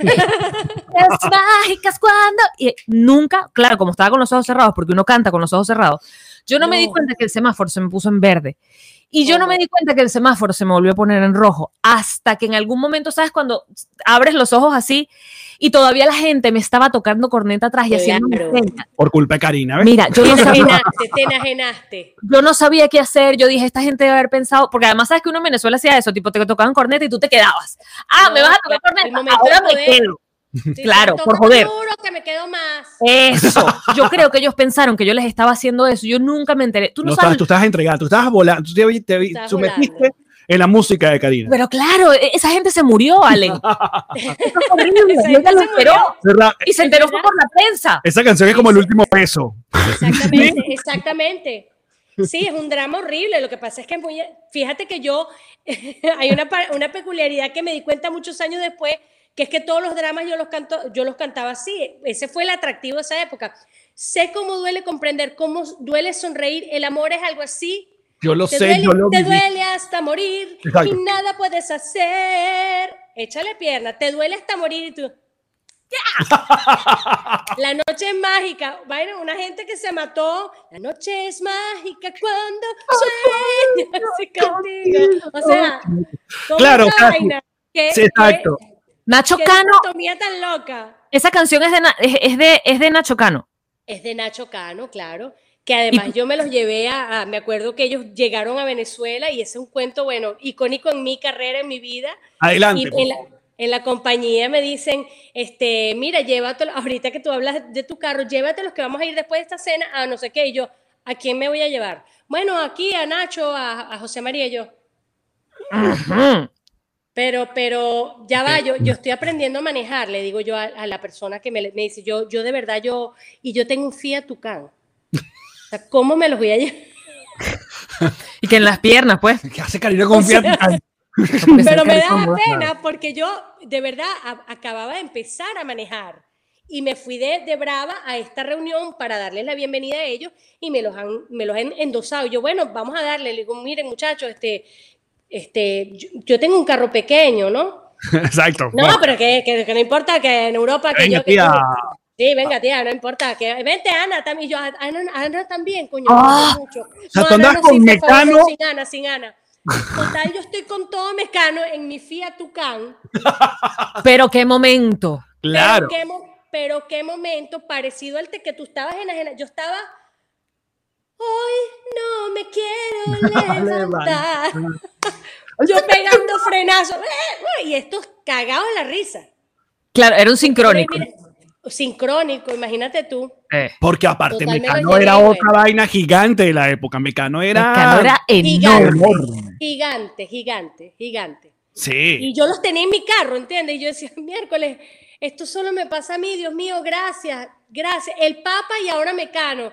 Las mágicas cuando... Y nunca, claro, como estaba con los ojos cerrados, porque uno canta con los ojos cerrados, yo no, me di No. cuenta que el semáforo se me puso en verde. Y yo no Oh. me di cuenta que el semáforo se me volvió a poner en rojo. Hasta que en algún momento, ¿sabes? Cuando abres los ojos así y todavía la gente me estaba tocando corneta atrás y haciendo Claro. señas. Por culpa de Karina, ¿ves? Mira, yo no Te sabía... enajenaste, te enajenaste. Yo no sabía qué hacer, yo dije, esta gente debe haber pensado, porque además sabes que uno en Venezuela hacía eso, tipo te tocaban corneta y tú te quedabas. Ah, No, me vas a tocar claro, el corneta, momento ahora de me poder. quedo. Sí, Claro, toca por joder. duro que me quedo más. Eso, yo creo que ellos pensaron que yo les estaba haciendo eso, yo nunca me enteré. Tú no, No sabes, estabas, tú estabas entregada, tú estabas volando, tú te, te, Estabas sumergiste volando. en la música de Karina. pero claro, e- esa gente se murió, Ale. Eso es horrible, Esa y ella gente lo se esperó, murió. ¿Verdad? y se enteró fue por la prensa. Esa canción es como el último peso. Exactamente, exactamente. Sí, es un drama horrible. Lo que pasa es que, muy, fíjate que yo, hay una, pa- una peculiaridad que me di cuenta muchos años después, que es que todos los dramas yo los, canto, yo los cantaba así. Ese fue el atractivo de esa época. Sé cómo duele comprender, cómo duele sonreír. El amor es algo así. Yo lo Te sé, duele, yo lo Te viví. duele hasta morir Exacto. y nada puedes hacer. Échale pierna. Te duele hasta morir y tú... La noche es mágica. Bueno, una gente que se mató. La noche es mágica cuando sueño así contigo. O sea, ¿cómo Claro, esa casi. vaina? ¿Qué, Sí, exacto. qué- Nacho qué Cano, dicotomía tan loca? esa canción es de, Na- es, es de, es de Nacho Cano. Es de Nacho Cano, claro. Que además Y- yo me los llevé a, a- me acuerdo que ellos llegaron a Venezuela y ese es un cuento, bueno, icónico en mi carrera, en mi vida. Adelante. Y en la, en la compañía me dicen, este, mira, llévatelo, ahorita que tú hablas de tu carro, llévatelos que vamos a ir después de esta cena a no sé qué. Y yo, ¿a quién me voy a llevar? Bueno, aquí a Nacho, a, a José María y yo. Ujú. Pero, pero ya va, yo, yo estoy aprendiendo a manejar, le digo yo a, a la persona que me, me dice, yo, yo de verdad, yo, y yo tengo un Fiat Tucán. O sea, ¿cómo me los voy a llevar? Y que en las piernas, pues. ¿Qué hace Karina confiar? Pero me da pena porque yo de verdad a- acababa de empezar a manejar y me fui de, de brava a esta reunión para darles la bienvenida a ellos y me los han, me los han endosado. Yo, bueno, vamos a darle. Le digo, miren muchachos, este, este, yo, yo tengo un carro pequeño, ¿no? Exacto. No, pero que, que, que no importa que en Europa que Venga, yo que tía. tú- sí, venga tía, no importa que vente Ana también. Yo, Ana, Ana también, coño, Ah. no mucho. O sea, No, tú Ana, andas no, sí, con por favor, no, Mecano. sin Ana, sin Ana. Total, yo estoy con todo Mecano en mi Fiat Tucán. Pero qué momento. Claro. Pero qué, mo- pero qué momento parecido al de que tú estabas enajenada. Yo estaba, hoy no me quiero levantar. Yo pegando frenazos. Y estos cagados en la risa. Claro, era un sincrónico. Mira, sincrónico, imagínate tú. Eh, Porque aparte Total, me Mecano lo llevé, era güey. otra vaina gigante de la época. Mecano era... Mecano era enorme. enorme. Gigante, gigante, gigante. Sí. Y yo los tenía en mi carro, ¿entiendes? Y yo decía, miércoles, esto solo me pasa a mí, Dios mío, gracias, gracias. El Papa y ahora Mecano.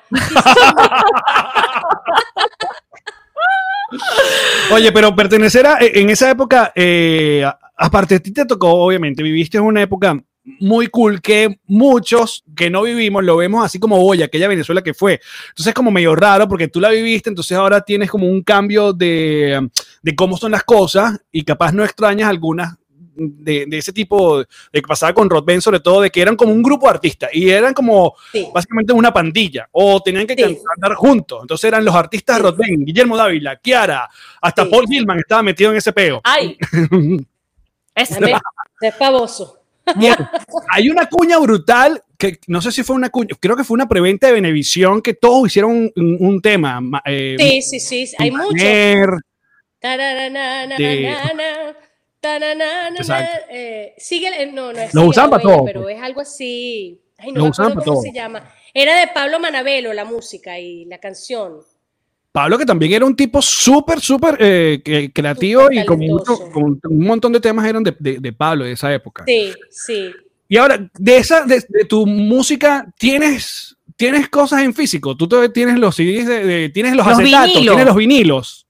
Oye, pero pertenecer a, en esa época, eh, aparte a ti te tocó, obviamente, viviste en una época muy cool que muchos que no vivimos lo vemos así como hoy, aquella Venezuela que fue. Entonces es como medio raro porque tú la viviste, entonces ahora tienes como un cambio de, de cómo son las cosas y capaz no extrañas algunas de, de ese tipo de que pasaba con Rod Ben, sobre todo de que eran como un grupo de artistas y eran como Sí. básicamente una pandilla o tenían que Sí. cantar juntos. Entonces eran los artistas Sí. Rod Ben, Guillermo Dávila, Kiara, hasta Sí. Paul Gilman estaba metido en ese peo. ¡Ay! Este. Déjame, es pavoso. Hay una cuña brutal que no sé si fue una cuña, creo que fue una preventa de Venevisión que todos hicieron un, un- un tema. ma- eh, Sí, sí, sí, hay mucho. Maner, Taranana, De- nana, taranana, Exacto. eh, sigue, el- no, no es Lo Sigue usaban la para Huella, todo, pero pues. es algo así. Ay, no Lo me usaban acuerdo para cómo todo. se llama. Era de Pablo Manabelo la música y la canción. Pablo, que también era un tipo súper, súper eh, que- creativo Súper y con, talentoso. mucho- con un montón de temas eran de, de- de Pablo de esa época. Sí, sí. Y ahora, de esa, de, de tu música, ¿tienes, tienes cosas en físico? Tú todavía tienes los C Ds, de, de- tienes los, Los acetatos, vinilos. tienes los vinilos.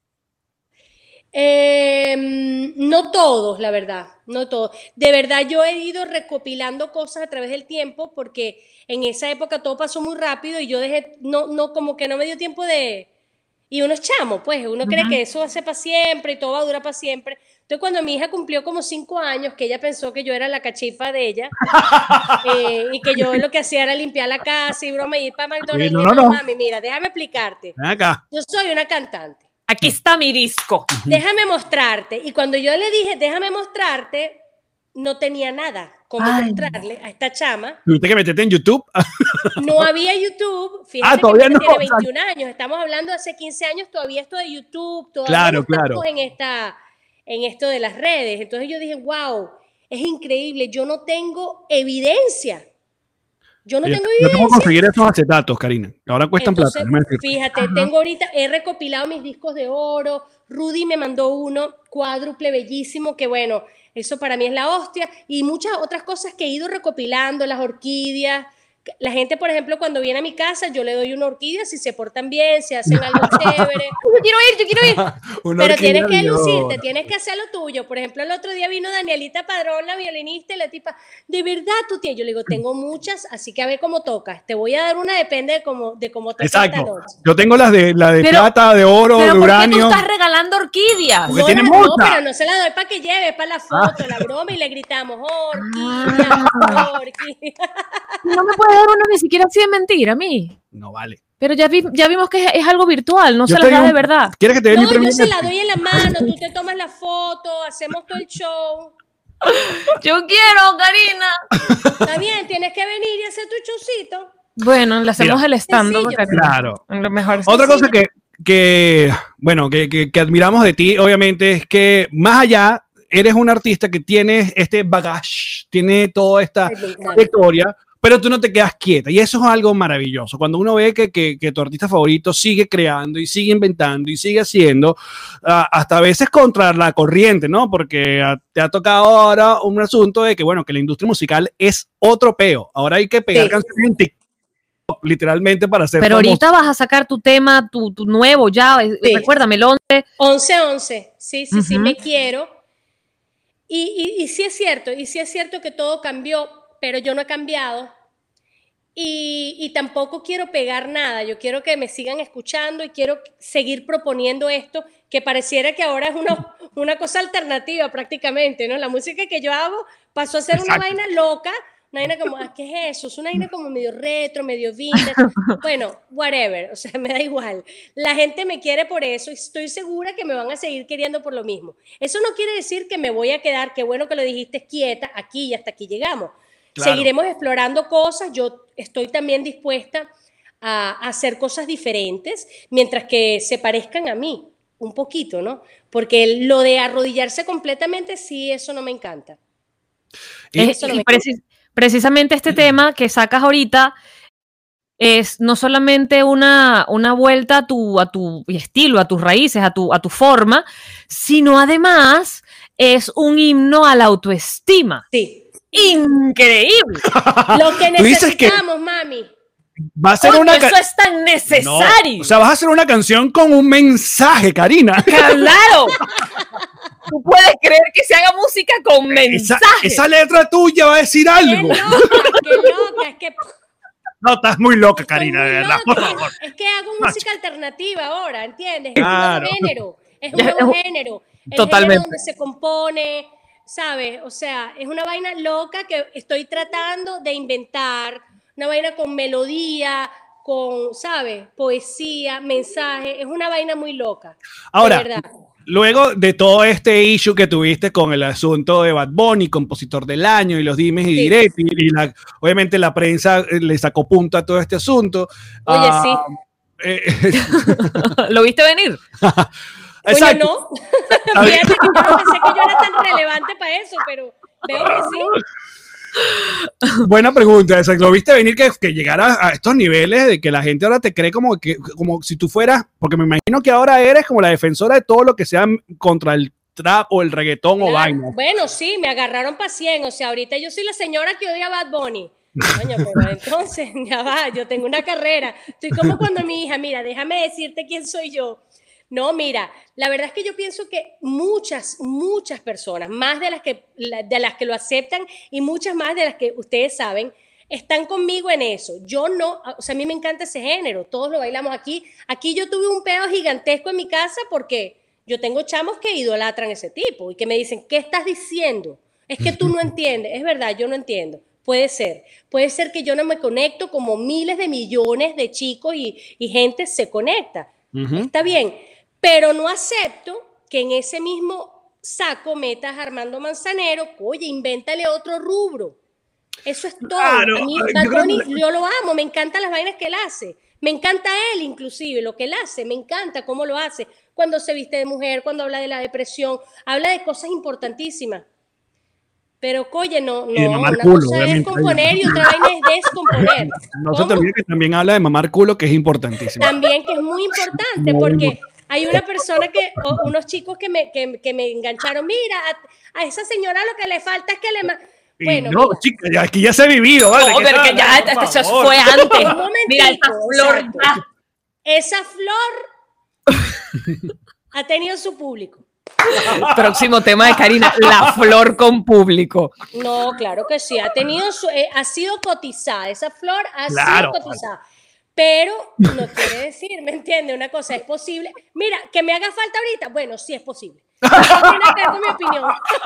Eh, no todos, la verdad, no todos. De verdad, yo he ido recopilando cosas a través del tiempo porque en esa época todo pasó muy rápido y yo dejé, no, no, como que no me dio tiempo de... Y uno es chamo, pues, uno cree que eso va a ser para siempre y todo va a durar para siempre. Entonces, cuando mi hija cumplió como cinco años, que ella pensó que yo era la cachifa de ella eh, y que yo lo que hacía era limpiar la casa y broma y ir para McDonald's, Sí, no, le dije, no, no. mami, mira, déjame explicarte. Ven acá. Yo soy una cantante. Aquí está mi disco. Déjame mostrarte. Y cuando yo le dije, déjame mostrarte, no tenía nada como Ay. mostrarle a esta chama. Tuviste que meterte en YouTube. No había YouTube. Fíjate Ah, todavía que no, tiene exacto. veintiún años. Estamos hablando de hace quince años, todavía esto de YouTube, todavía Claro, no estamos claro. en, esta, en esto de las redes. Entonces yo dije, wow, es increíble. Yo no tengo evidencia. Yo no Yo, tengo yo tengo que evidencia. conseguir esos acetatos, Karina. Ahora cuestan Entonces, plata. déjame decirte. fíjate, tengo ahorita, he recopilado mis discos de oro. Rudy me mandó uno cuádruple bellísimo, que bueno, eso para mí es la hostia. Y muchas otras cosas que he ido recopilando, las orquídeas, La gente, por ejemplo, cuando viene a mi casa, yo le doy una orquídea si se portan bien, si hacen algo chévere. Yo quiero ir, yo quiero ir. Una Pero orquídea tienes que viola. lucirte, tienes que hacer lo tuyo. Por ejemplo, el otro día vino Danielita Padrón, la violinista, y la tipa, de verdad tú tienes. Yo le digo, tengo muchas, así que a ver cómo tocas. Te voy a dar una, depende de cómo, de cómo tocas esta Exacto. noche. Yo tengo las de, la de Pero- plata, de oro, Pero de ¿por qué tú uranio. estás regalando orquídeas? Porque No, tiene la- multa. no, pero no se la doy para que lleve, es para la foto, la broma, y le gritamos, orquídea, orquídea. No me puede dar uno ni siquiera así de mentira a mí. No vale. Pero ya, vi- ya vimos que es, es algo virtual, no Yo se te las da doy de un- verdad. ¿Quieres que te dé mi No, premio? yo se la doy en la mano, tú te tomas la foto, hacemos todo el show. Yo quiero, Karina. Está bien, tienes que venir y hacer tu showcito. Bueno, le hacemos Mira. el stand-up. Sencillo. Karina. Claro. Lo mejor. Otra cosa que, que bueno, que, que, que admiramos de ti, obviamente, es que más allá, eres un artista que tiene este bagage, tiene toda esta Ay, me encanta. trayectoria, pero tú no te quedas quieta. Y eso es algo maravilloso. Cuando uno ve que, que, que tu artista favorito sigue creando y sigue inventando y sigue haciendo, uh, hasta a veces contra la corriente, ¿no? Porque uh, te ha tocado ahora un asunto de que, bueno, que la industria musical es otro peo. Ahora hay que pegar Sí. canciones en TikTok, literalmente, para hacer Pero famoso. ahorita vas a sacar tu tema, tu, tu nuevo ya. eh, Sí. Recuérdame, el once. once once, sí, sí, sí, Ujú. me quiero. Y, y, y sí es cierto, y sí es cierto que todo cambió, pero yo no he cambiado. Y, y tampoco quiero pegar nada, yo quiero que me sigan escuchando y quiero seguir proponiendo esto, que pareciera que ahora es una, una cosa alternativa prácticamente, ¿no? La música que yo hago pasó a ser una Exacto. vaina loca, una vaina como, ah, ¿qué es eso? Es una vaina como medio retro, medio vintage. Bueno, whatever, o sea, me da igual. La gente me quiere por eso y estoy segura que me van a seguir queriendo por lo mismo. Eso no quiere decir que me voy a quedar, qué bueno que lo dijiste, quieta, aquí y hasta aquí llegamos. Claro. Seguiremos explorando cosas, yo estoy también dispuesta a, a hacer cosas diferentes, mientras que se parezcan a mí, un poquito, ¿no? Porque lo de arrodillarse completamente, sí, eso no me encanta. Y- Es- Eso no y me preci- precisamente este tema que sacas ahorita es no solamente una, una vuelta a tu, a tu estilo, a tus raíces, a tu, a tu forma, sino además es un himno a la autoestima. Sí. ¡Increíble! Lo que Tú dices que- necesitamos, mami. Va a ser Coño, una eso ca- es tan No, necesario. o sea, vas a hacer una canción con un mensaje, Karina. ¡Claro! Tú puedes creer que se haga música con Esa, mensaje. esa letra tuya va a decir Qué algo. loca, qué loca, es que... No, estás muy loca, Estoy Karina, muy de verdad, loca. por favor. Es que hago música alternativa ahora, ¿entiendes? Es Claro. un nuevo género, es un Ya, nuevo es- género. El totalmente. género donde se compone, ¿sabes? O sea, es una vaina loca que estoy tratando de inventar, una vaina con melodía, con, ¿sabes? Poesía, mensaje, es una vaina muy loca. Ahora, de verdad. luego de todo este issue que tuviste con el asunto de Bad Bunny, compositor del año y los dimes y Sí. diretes, y la- obviamente la prensa eh, le sacó punta a todo este asunto. Oye, Ah, sí. eh, ¿Lo viste venir? Coño, exacto. no. Está bien. Fíjate que yo no pensé que yo era tan relevante para eso, pero veo que sí. Buena pregunta, esa. ¿Lo viste venir que, que llegara a estos niveles de que la gente ahora te cree como que como si tú fueras, porque me imagino que ahora eres como la defensora de todo lo que sea contra el trap o el reggaetón o Claro. vaina? Bueno, sí, me agarraron para cien. O sea, ahorita yo soy la señora que odia a Bad Bunny. Coño, pero entonces, ya va, yo tengo una carrera. Estoy como cuando mi hija, mira, déjame decirte quién soy yo. No, mira, la verdad es que yo pienso que muchas, muchas personas, más de las que, de las que lo aceptan y muchas más de las que ustedes saben, están conmigo en eso. Yo no, o sea, a mí me encanta ese género, todos lo bailamos aquí. Aquí yo tuve un peo gigantesco en mi casa porque yo tengo chamos que idolatran ese tipo y que me dicen, ¿qué estás diciendo? Es que tú no entiendes. Es verdad, yo no entiendo. Puede ser. Puede ser que yo no me conecto como miles de millones de chicos y, y gente se conecta. Ujú. Está bien, pero no acepto que en ese mismo saco metas a Armando Manzanero, oye, invéntale otro rubro. Eso es todo. Claro, A mí, yo Bad creo Bunny, que- yo lo amo, me encantan las vainas que él hace. Me encanta él inclusive, lo que él hace, me encanta cómo lo hace. Cuando se viste de mujer, cuando habla de la depresión, habla de cosas importantísimas. Pero, oye, no, Y de no, mamar una culo, cosa es obviamente. componer y otra vaina es descomponer. No se te ¿Cómo? olvide que también habla de mamar culo, que es importantísimo. También que es muy importante porque hay una persona que, o unos chicos que me, que, que me engancharon, mira, a, a esa señora lo que le falta es que le... ma-". Y Bueno, no, mira. chica, ya- aquí ya se ha vivido, ¿vale? No, ¿Qué pero tal? que ya, Por este- eso favor. fue antes. Un momentito, Mira, esta flor exacto. ya. Esa flor ha tenido su público. Próximo tema de Karina, la flor con público. No, claro que sí, ha tenido su, eh, ha sido cotizada, esa flor ha Claro. sido cotizada. Pero no quiere decir, ¿me entiende? Una cosa es posible. Mira, que me haga falta ahorita, bueno, sí es posible. No tiene que ver con mi opinión.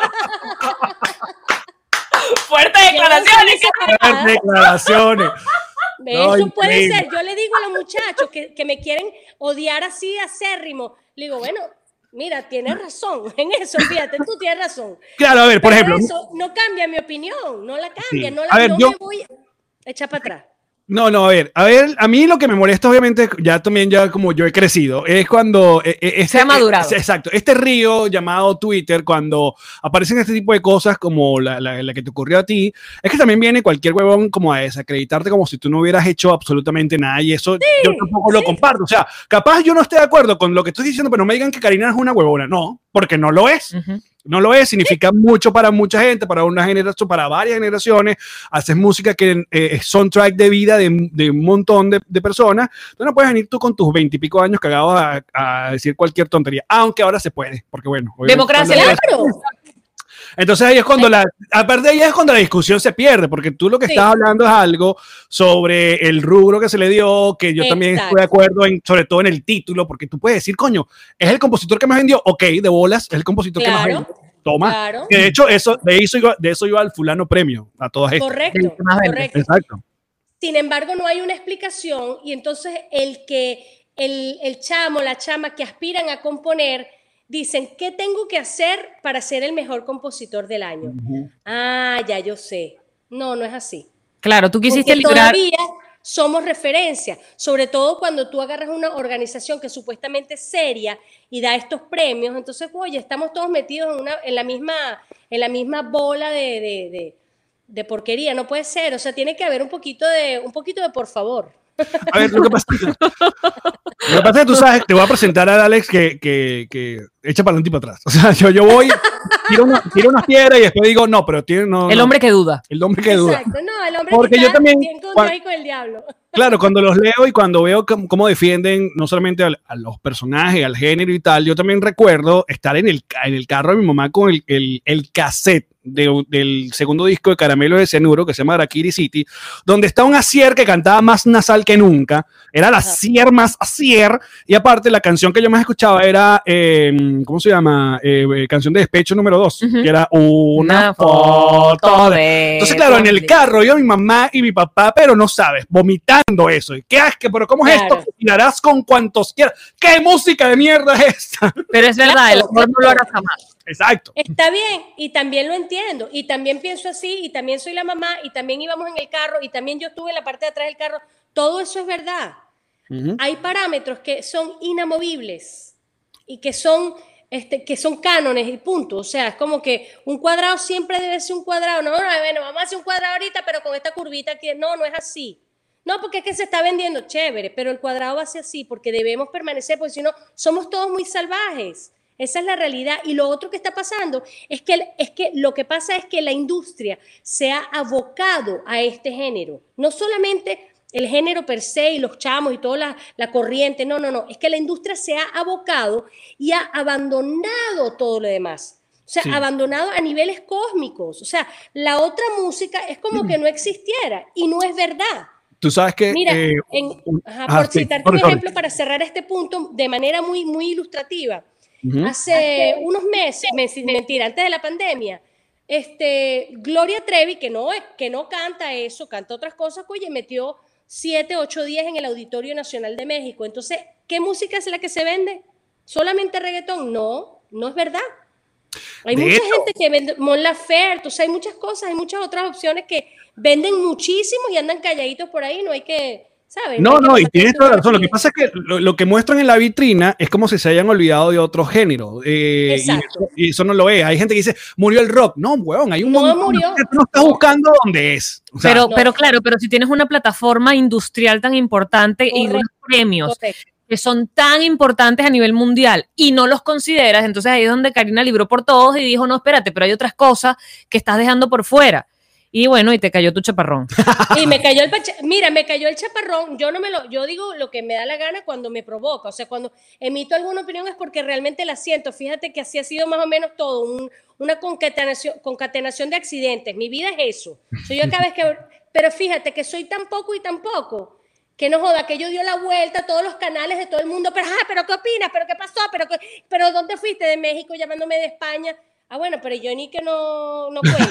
Fuertes declaraciones. Fuertes declaraciones. Eso No, puede increíble. ser. Yo le digo a los muchachos que, que me quieren odiar así acérrimo. Le digo, bueno, mira, tienes razón en eso, fíjate, tú tienes razón. Claro, a ver, por Pero ejemplo. eso no cambia mi opinión, no la cambia, Sí. no, la, A ver, no yo- me voy a echar para atrás. No, no, a ver, a ver, a mí lo que me molesta, obviamente, ya también, ya como yo he crecido, es cuando. eh, eh, este- Se ha madurado. eh, exacto, este río llamado Twitter, cuando aparecen este tipo de cosas como la, la- la que te ocurrió a ti, es que también viene cualquier huevón como a desacreditarte como si tú no hubieras hecho absolutamente nada, y eso yo tampoco lo comparto. O sea, capaz yo no estoy de acuerdo con lo que estoy diciendo, pero no me digan que Karina es una huevona. No, porque no lo es. Ujú. No lo es, significa mucho para mucha gente, para una generación, para varias generaciones. Haces música que eh, es soundtrack de vida de, de un montón de, de personas. Tú no puedes venir tú con tus veintipico años cagados a, a decir cualquier tontería, aunque ahora se puede, porque bueno. obviamente Democracia. cuando- Claro. Entonces ahí es cuando la, aparte de ahí es cuando la discusión se pierde, porque tú lo que Sí. estás hablando es algo sobre el rubro que se le dio, que yo también Exacto. estoy de acuerdo en, sobre todo en el título, porque tú puedes decir, coño, es el compositor que más vendió, ok, de bolas, es el compositor que más Claro. vendió. Toma. Claro. Que de hecho, eso, de, eso iba, de eso iba al fulano premio, a todas estas. Correcto, El que más vende. correcto. Exacto. Sin embargo, no hay una explicación y entonces el que el, el chamo, la chama que aspiran a componer dicen, ¿qué tengo que hacer para ser el mejor compositor del año? Ah, ya yo sé. No, no es así. Claro, tú quisiste Porque lograr. todavía somos referencia, sobre todo cuando tú agarras una organización que supuestamente es seria y da estos premios, entonces, oye, estamos todos metidos en, una, en, la, misma, en la misma bola de, de, de, de porquería, no puede ser, o sea, tiene que haber un poquito de, un poquito de por favor. A ver, lo que pasa, lo que pasa es que tú sabes, te voy a presentar a Alex que, que, que echa para adelante y para atrás. O sea, yo, yo voy, tiro, una, tiro unas piedras y después digo, no, pero tiene, no, El no. hombre que duda. El hombre que duda. Exacto, no, el hombre Porque que yo está también, bien con cuan- Dios y con el diablo. Claro, cuando los leo y cuando veo cómo, cómo defienden no solamente al- a los personajes, al género y tal, yo también recuerdo estar en el, ca- en el carro de mi mamá con el, el, el cassette de- del segundo disco de Caramelo de Cianuro que se llama Harakiri City, donde está un Asier que cantaba más nasal que nunca, era la Asier más Asier, y aparte la canción que yo más escuchaba era, eh, ¿cómo se llama? Eh, eh, canción de despecho número dos, Ujú. que era una, Una foto foto de... de. Entonces, claro, en el de- carro yo, mi mamá y mi papá, pero no sabes, vomitando eso. ¿Y qué asco? ¿Pero cómo es Claro. esto? Tirarás con cuantos quieras. ¿Qué música de mierda es esta? Pero es verdad, Claro, el amor no lo hará jamás. Exacto. Está bien, y también lo entiendo, y también pienso así, y también soy la mamá, y también íbamos en el carro, y también yo estuve en la parte de atrás del carro. Todo eso es verdad. Ujú. Hay parámetros que son inamovibles y que son, este, que son cánones y punto. O sea, es como que un cuadrado siempre debe ser un cuadrado. No, no, bueno, vamos a hacer un cuadrado ahorita, pero con esta curvita aquí. No, no es así. No, porque es que se está vendiendo chévere, pero el cuadrado va a ser así, porque debemos permanecer, porque si no, somos todos muy salvajes. Esa es la realidad. Y lo otro que está pasando es que, es que lo que pasa es que la industria se ha abocado a este género. No solamente el género per se y los chamos y toda la, la corriente, no, no, no. Es que la industria se ha abocado y ha abandonado todo lo demás. O sea, Sí. abandonado a niveles cósmicos. O sea, la otra música es como que no existiera y no es verdad. Tú sabes que... Mira, eh, en- un- ajá, ajá, por sí, citarte sorry, un sorry. ejemplo para cerrar este punto de manera muy, muy ilustrativa. Ujú. Hace unos meses, meses, mentira, antes de la pandemia, este, Gloria Trevi, que no, es- que no canta eso, canta otras cosas, oye, metió siete, ocho días en el Auditorio Nacional de México. Entonces, ¿qué música es la que se vende? ¿Solamente reggaetón? No, no es verdad. Hay De mucha hecho- gente que vende Mon Laferte, o sea, hay muchas cosas, hay muchas otras opciones que venden muchísimo y andan calladitos por ahí, no hay que, ¿sabes? No, hay que no, y pasar tienes por toda la razón. Lo que aquí. pasa es que lo, lo que muestran en la vitrina es como si se hayan olvidado de otro género. eh, y, Exacto. eso, y eso no lo es. Hay gente que dice, murió el rock. No, huevón, hay un No montón murió. que tú no estás No. buscando dónde es. O sea, Pero, no. pero claro, pero si tienes una plataforma industrial tan importante y unos Correcto. premios Correcto. que son tan importantes a nivel mundial y no los consideras, entonces ahí es donde Karina libró por todos y dijo, no, espérate, pero hay otras cosas que estás dejando por fuera. Y bueno, y te cayó tu chaparrón. Y me cayó el pacha- mira, me cayó el chaparrón. Yo no me lo, yo digo lo que me da la gana cuando me provoca. O sea, cuando emito alguna opinión es porque realmente la siento. Fíjate que así ha sido más o menos todo, un- una concatenación, concatenación de accidentes. Mi vida es eso. Soy yo cada vez que, pero fíjate que soy tan poco y tan poco que no joda, que yo dio la vuelta a todos los canales de todo el mundo. Pero, ajá, pero ¿qué opinas? ¿Pero qué pasó? ¿Pero, qué- pero ¿dónde fuiste? De México, llamándome de España. Ah, bueno, pero yo ni que no, no cuento.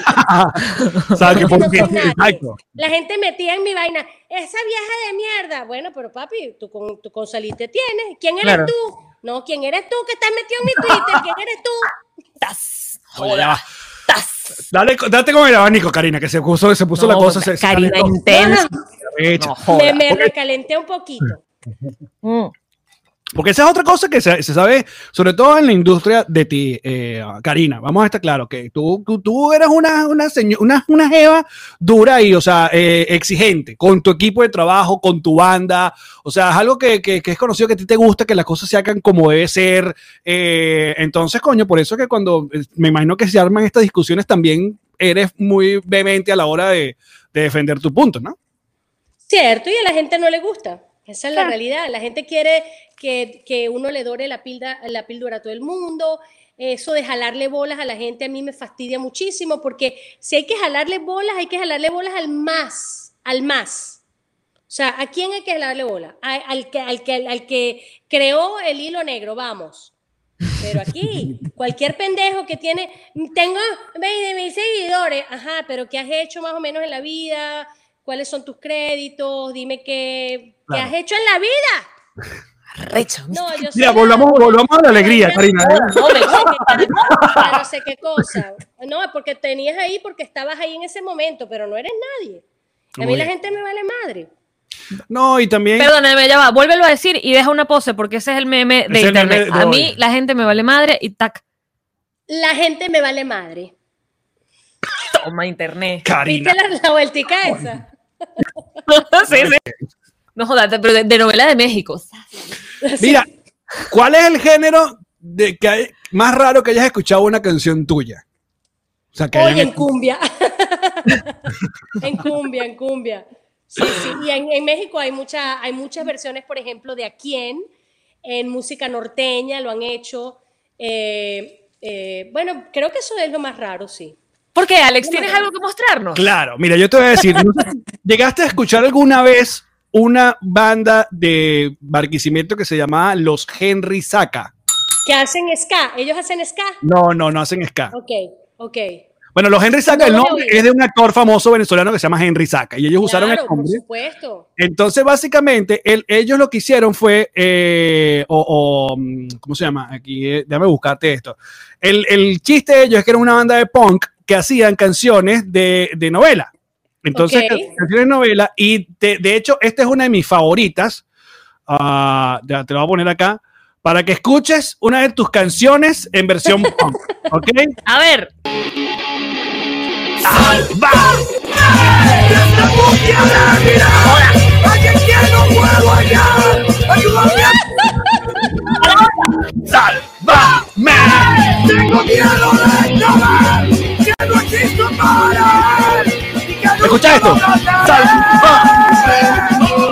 O sea, Yo que no porque- soy nadie. exacto. La gente metía en mi vaina, esa vieja de mierda. Bueno, pero papi, tú con, tú con salir te tienes. ¿Quién eres Claro. tú? No, ¿quién eres tú que estás metido en mi Twitter? ¿Quién eres tú? ¡Tas! Oye, ya va. ¡Tas! Dale, date con el abanico, Karina, que se puso, se puso No, la cosa. Se, se Karina calentó. intensa. Echa. No, joda. Me, me Porque- recalenté un poquito. Mm. Porque esa es otra cosa que se, se sabe, sobre todo en la industria de ti, eh, Karina. Vamos a estar claros que tú, tú, tú eres una, una, seño- una, una jeva dura y, o sea, eh, exigente con tu equipo de trabajo, con tu banda. O sea, es algo que, que, que es conocido, que a ti te gusta, que las cosas se hagan como debe ser. Eh, entonces, coño, por eso que cuando eh, me imagino que se arman estas discusiones también eres muy vehemente a la hora de, de defender tu punto, ¿no? Cierto, y a la gente no le gusta. Esa es la Ah. realidad. La gente quiere que, que uno le dore la, pilda, la píldora a todo el mundo. Eso de jalarle bolas a la gente a mí me fastidia muchísimo porque si hay que jalarle bolas, hay que jalarle bolas al más, al más. O sea, ¿a quién hay que jalarle bolas? A- Al que, al, que, al que creó el hilo negro, vamos. Pero aquí, cualquier pendejo que tiene, tengo veinte mil seguidores, ajá, pero ¿qué has hecho más o menos en la vida? ¿Cuáles son tus créditos? Dime qué, Claro. ¿qué has hecho en la vida? Arrecho. No, yo soy Mira, la- volvamos, volvamos a la alegría, Una- Karina. ¿eh? No, me- no sé qué cosa, no sé qué cosa. No, es porque tenías ahí, porque estabas ahí en ese momento, pero no eres nadie. A Muy mí la bien. gente me vale madre. No, y también. Perdóname, ya va. Vuélvelo a decir y deja una pose porque ese es el meme de Es el meme internet. de A hoy. mí la gente me vale madre y tac. La gente me vale madre. Toma internet. Karina. ¿Viste la, la vueltica esa? Sí, sí. No jodas, pero de, de novela de México. Mira, ¿cuál es el género de que hay- más raro que hayas escuchado una canción tuya? O sea, que Oye, hayan en hecho- cumbia. En cumbia, en cumbia. Sí, sí. Y en, en México hay, mucha, hay muchas versiones, por ejemplo, de A Quién. En música norteña lo han hecho. Eh, eh, bueno, creo que eso es lo más raro, sí. ¿Por qué, Alex? ¿Tienes algo que mostrarnos? Claro, mira, yo te voy a decir, no sé si ¿llegaste a escuchar alguna vez una banda de Barquisimeto que se llamaba Los Henry Saca? Que hacen ska. ¿Ellos hacen ska? No, no, no hacen ska. Ok, ok. Bueno, Los Henry Saca, No el los he nombre oído. es de un actor famoso venezolano que se llama Henry Saca y ellos usaron el Claro, por nombre. supuesto. Entonces, básicamente, el- ellos lo que hicieron fue, eh, o, o, mm, ¿cómo se llama? Aquí, eh, déjame buscarte esto. El, el chiste de ellos es que era una banda de punk que hacían canciones de, de novela. Entonces, Ok. can- canciones de novela, y de, de hecho, esta es una de mis favoritas. Ah, ya te lo voy a poner acá, para que escuches una de tus canciones en versión punk. ¿Ok? A ver. ¡Va! ¡Sálvame! Tengo miedo de llorar, que no existo para él, y que nunca Escucha esto. lograré. ¡Sálvame!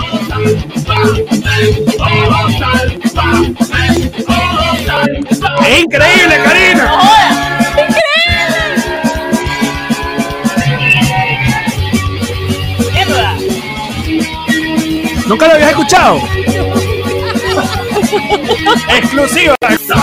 ¡Es increíble, Karina! ¿Nunca lo habías escuchado? Exclusiva.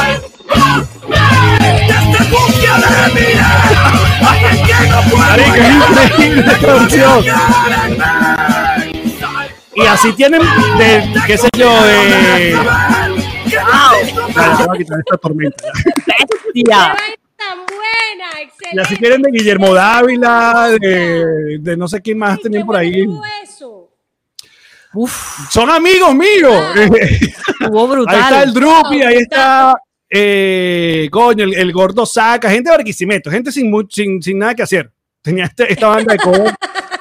Desde búsqueda de mi vida, alguien que no puedo Marica, es increíble esta canción. hallarme. Y así tienen de, qué sé yo, de... Que no existo Vale, te voy a quitar esta tormenta. ¡Qué vaina tan buena! Y ¡Excelente! así tienen de Guillermo Dávila, de, de no sé quién más Ay, tenían qué por bueno ahí. estuvo eso. Uf, Son amigos míos. estuvo brutal. Ahí está el Drupi, ahí Brutal. está, eh, coño, el, el gordo Saca, gente de Barquisimeto, gente sin, mu- sin, sin nada que hacer. Tenía este- esta banda de cover,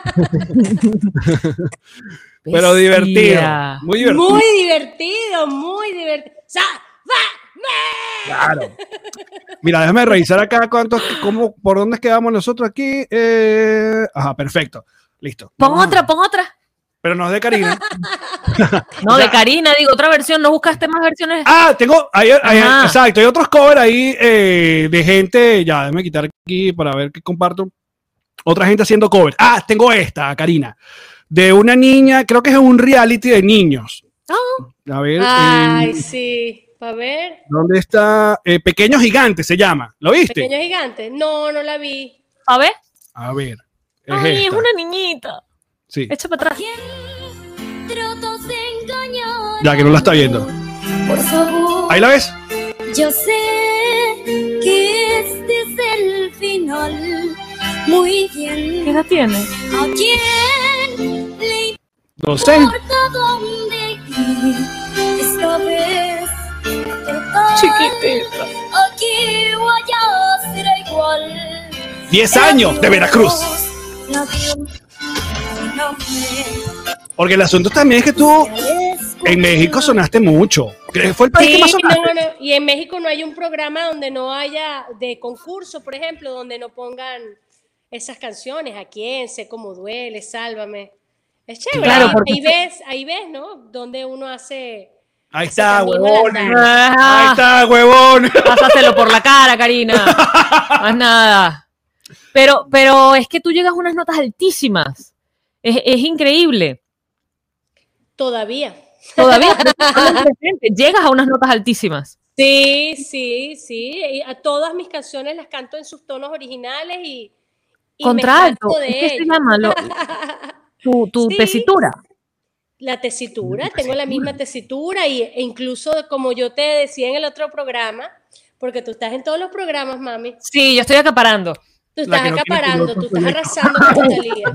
pero divertido. Bestia. Muy divertido. Muy divertido, muy divertido. ¡Sálvame! Claro. Mira, déjame revisar acá cuántos, cómo, por dónde quedamos nosotros aquí. Eh, ajá, perfecto. Listo. Pon Vamos a- otra, pon otra. Pero no es de Karina. No, de Karina, digo, otra versión. ¿No buscaste más versiones? Ah, tengo, hay, hay- Ajá. exacto, hay otros covers ahí eh, de gente, ya, déjame quitar aquí para ver qué comparto. Otra gente haciendo covers. Ah, tengo esta, Karina, de una niña, creo que es un reality de niños. A ver, Ay, eh, sí. A ver. ¿dónde está? Eh, Pequeños Gigantes se llama. ¿Lo viste? Pequeño gigante. No, no la vi. A ver. A ver. Es Ay, es esta. una niñita. Sí. Echa para atrás. Ya que no la está viendo. Por favor, ¿Ahí la ves? yo sé que este es el final. Muy bien. ¿Qué edad tiene? ¿A quién le No sé. importa dónde ir? Esta vez total, Chiquitita. aquí o allá será igual. diez años de Veracruz. La vi- no me- Porque el asunto también es que tú en México sonaste mucho. ¿Qué fue el país que Sí, más no, sonaste? no, no. Y en México no hay un programa donde no haya de concurso, por ejemplo, donde no pongan esas canciones. ¿A quién? Sé cómo duele, sálvame. Es chévere. Claro, ahí, porque- ahí ves, ahí ves, ¿no? Donde uno hace. Ahí ese está, camino huevón. al altar. Ahí Ah, está, huevón. pásatelo por la cara, Karina. Más nada. Pero, pero es que tú llegas a unas notas altísimas. Es, es increíble. Todavía. Todavía llegas a unas notas altísimas. Sí, sí, sí. Y a todas mis canciones las canto en sus tonos originales y. y me Contralto. jacto de ¿Qué se ello. llama? Lo- tu tu Sí. tesitura. La tesitura, tengo la misma tesitura y, e incluso como yo te decía en el otro programa, porque tú estás en todos los programas, mami, Sí, yo estoy acaparando. tú La estás que no tiene acaparando, piloto tú estás soy yo. arrasando con Talía.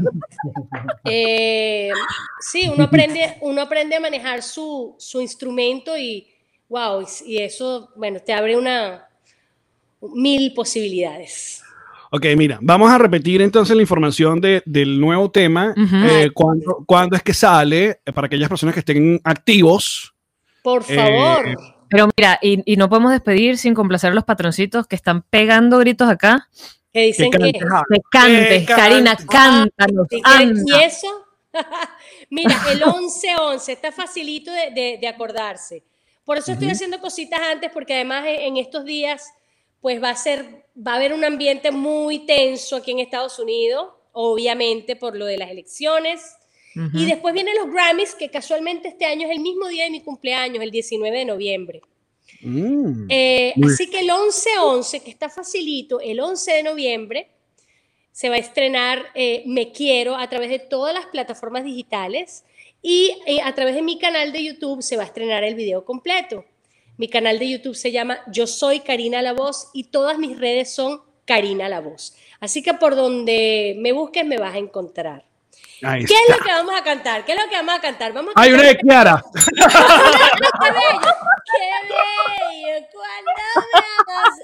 Eh, sí, uno aprende, uno aprende a manejar su, su instrumento y wow, y, y eso, bueno, te abre una mil posibilidades. Ok, mira, vamos a repetir entonces la información de, del nuevo tema. Ujú. eh, ¿cuándo, cuándo es que sale? Eh, para aquellas personas que estén activos. Por Eh, favor. Pero mira, y, y no podemos despedir sin complacer a los patroncitos que están pegando gritos acá. Que dicen que que... cantes, ah. Que cantes, Que Karina, cantes. cántanos, ¿Y, qué- anda. y eso? Mira, el once once está facilito de, de- de acordarse. Por eso estoy haciendo cositas antes, porque además en, en estos días, pues va a ser, va a haber un ambiente muy tenso aquí en Estados Unidos, obviamente por lo de las elecciones. Ujú. Y después vienen los Grammys, que casualmente este año es el mismo día de mi cumpleaños, el diecinueve de noviembre. Mm. Eh, Muy así que el once once, que está facilito, el once de noviembre, se va a estrenar eh, Me Quiero a través de todas las plataformas digitales y eh, a través de mi canal de YouTube se va a estrenar el video completo. Mi canal de YouTube se llama Yo Soy Karina La Voz y todas mis redes son Karina La Voz. Así que por donde me busques me vas a encontrar. Ahí ¿Qué está. es lo que vamos a cantar? ¿Qué es lo que vamos a cantar? Vamos a Hay una de cantar- Kiara. ¡Qué bello! ¡Qué bello! Cuando me hagas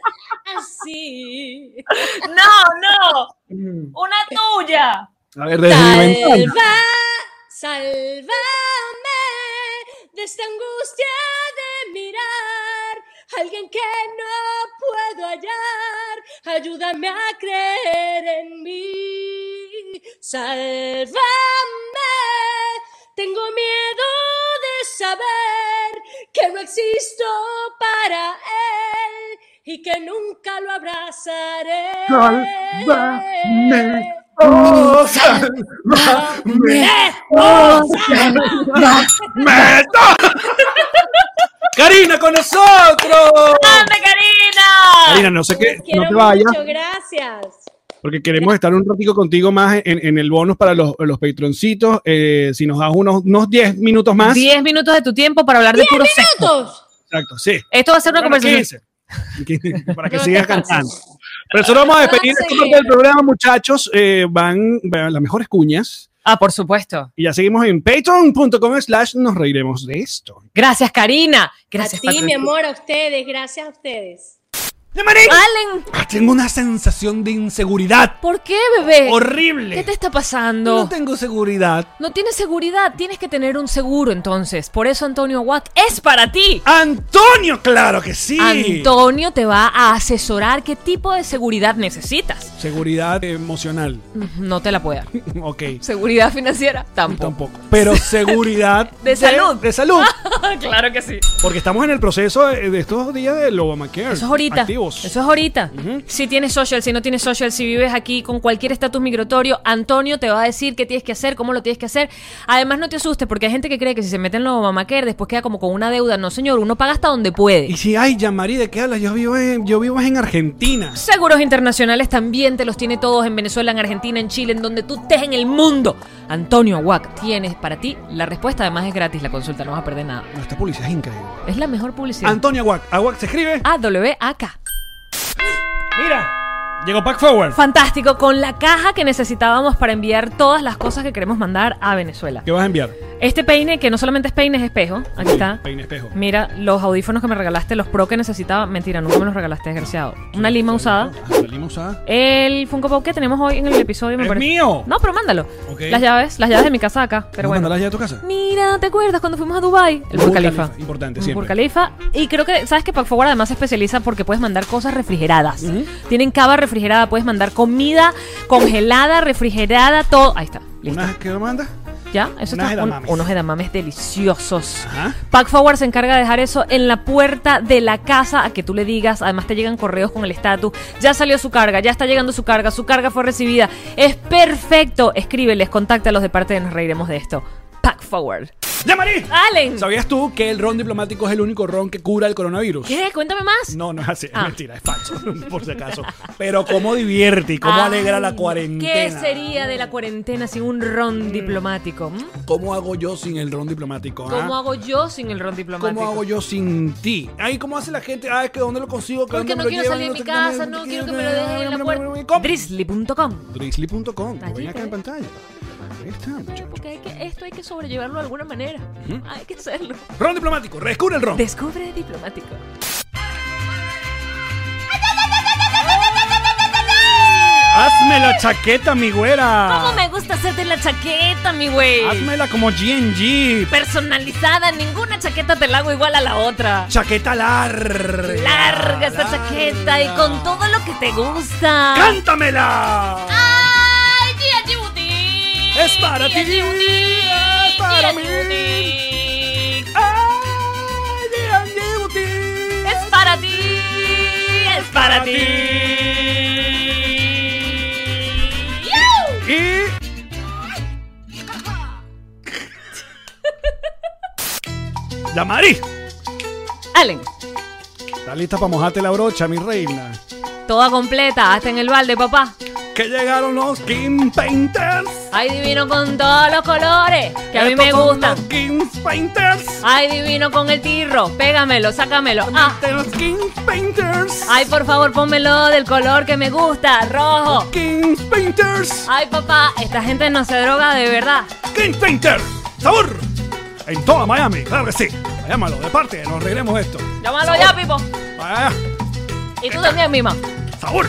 así. No, no, una tuya. A ver, desde mi ventana. Salva, sálvame de esta angustia de mirar a alguien que no puedo hallar. Ayúdame a creer en mí. Sálvame. Tengo miedo de saber que no existo para él y que nunca lo abrazaré. Sálvame. Oh, sálvame. ¡Oh, ¡Me to- Karina con nosotros. ¡Anda, Karina! Karina, no sé qué, Los quiero no te vayas, mucho, gracias. porque queremos estar un ratico contigo más en, en el bonus para los, los patroncitos. Eh, si nos das unos, unos diez minutos más. Diez minutos de tu tiempo para hablar de puro sexo. ¡Minutos! Exacto, sí. Esto va a ser una Bueno, conversación. quince. Para que No sigas te pases. cantando. Pero eso vamos a despedir Vamos a esta seguir. parte del programa, muchachos. Eh, van, van las mejores cuñas. Ah, por supuesto. Y ya seguimos en patreon punto com slash nos reiremos de esto. Gracias, Karina. Gracias, a ti, patrón. mi amor, a ustedes, gracias a ustedes. ¡Yamari! Allen, Ah, tengo una sensación de inseguridad. ¿por qué, bebé? Horrible. ¿Qué te está pasando? No tengo seguridad. No tienes seguridad, tienes que tener un seguro entonces. Por eso Antonio Wack es para ti. ¡Antonio! ¡Claro que sí! Antonio te va a asesorar qué tipo de seguridad necesitas. Seguridad emocional. No te la puedo dar. Ok. Seguridad financiera, tampoco. Tampoco. Pero seguridad De salud. De salud. Claro que sí. Porque estamos en el proceso de, de estos días del Obamacare. Eso es ahorita. Activos. Eso es ahorita. Ujú. Si tienes social, si no tienes social, si vives aquí con cualquier estatus migratorio, Antonio te va a decir qué tienes que hacer, cómo lo tienes que hacer. Además, no te asustes, porque hay gente que cree que si se mete en los Obamacare, después queda como con una deuda. No, señor, uno paga hasta donde puede. Y si, ay, Yamari, ¿de qué hablas? Yo vivo en, yo vivo en Argentina. Seguros internacionales también te los tiene todos en Venezuela, en Argentina, en Chile, en donde tú estés en el mundo. Antonio Wack tienes para ti la respuesta. Además, es gratis la consulta, no vas a perder nada. No, esta publicidad es increíble. Es la mejor publicidad. Antonio Aguac. Aguac se escribe. A W A K. Mira, llegó Pack Forward. Fantástico, con la caja que necesitábamos para enviar todas las cosas que queremos mandar a Venezuela. ¿Qué vas a enviar? Este peine, que no solamente es peine, es espejo. Aquí Sí, está. peine espejo. Mira, los audífonos que me regalaste, los pro que necesitaba. Mentira, nunca me los regalaste, desgraciado. Una lima usada. Ah, la lima usada. El Funko Pop que tenemos hoy en el episodio, me ¡Es parece. mío! No, pero mándalo. Ok. Las llaves, las llaves de mi casa acá. Pero ¿Vamos a bueno. mandarlas ya a tu casa? Mira, ¿te acuerdas cuando fuimos a Dubai? El Burj Burj Khalifa. Khalifa, importante, Un siempre. Burj Khalifa. Y creo que, ¿sabes que Pack Forward además se especializa porque puedes mandar cosas refrigeradas? Ujú. Tienen cava refrigerada, puedes mandar comida congelada, refrigerada, todo. Ahí está, listo. ¿Una que lo mandas? ¿Ya? Eso Unas está. un- edamames. unos edamames deliciosos. Ajá. Pack Forward se encarga de dejar eso en la puerta de la casa a que tú le digas. Además te llegan correos con el estatus. Ya salió su carga, ya está llegando su carga, su carga fue recibida. Es perfecto. Escríbeles, contáctalos de parte de Nos Reiremos de Esto. Pack Forward. ¡Yamari! Allen. ¿Sabías tú que el ron diplomático es el único ron que cura el coronavirus? ¿Qué? Cuéntame más. No, no es así, es Ah. mentira, es falso, por si acaso. Pero cómo divierte y cómo Ay, alegra la cuarentena. ¿Qué sería de la cuarentena sin un ron diplomático? ¿Mm? ¿Cómo hago yo sin el ron diplomático? ah? ¿Cómo hago yo sin el ron diplomático? ¿Cómo hago yo sin ti? Ay, ¿cómo hace la gente? Ah, es que ¿dónde lo consigo? ¿Que Porque dónde no me lo quiero llevan? salir de mi sé qué, casa, sé no qué, quiero que sé me lo qué, dejen en la puerta. ¿Cómo? Drizzly punto com. Drizzly punto com. Lo Allí ven acá te- en pantalla. Ahí está, muchachos. Porque hay que, esto hay que sobrellevarlo de alguna manera. Hay que hacerlo. Ron diplomático, descubre el ron. Descubre diplomático. Hazme la chaqueta, mi güera. ¿Cómo me gusta hacerte la chaqueta, mi güey? Hazmela como G N G. Personalizada, ninguna chaqueta te la hago igual a la otra. Chaqueta larga. Larga esta chaqueta y con todo lo que te gusta. ¡Cántamela! ¡Ay, G N G Boutique! Es para ti, G N G Boutique, es para G N G mí. Boutique. ¡Ay, G N G Boutique! Es para ti, es para ti. ¡Yu! Y... Yamari, Allen, ¿estás lista para mojarte la brocha, mi reina? toda completa, hasta en el balde, papá. Que llegaron los King Painters. Ay, divino con todos los colores, que a mí Estos me son gustan. Los King Painters. Ay, divino con el tirro, pégamelo, sácamelo. Ah. De los King Painters. Ay, por favor, pónmelo del color que me gusta, rojo. King Painters. Ay, papá, esta gente no se droga de verdad. King Painter. Sabor. En toda Miami, claro que sí. Llámalo, de parte, nos reiremos de esto. Llámalo Sabor. ya, Pipo. Ah, Y tú también, Mima. sabor.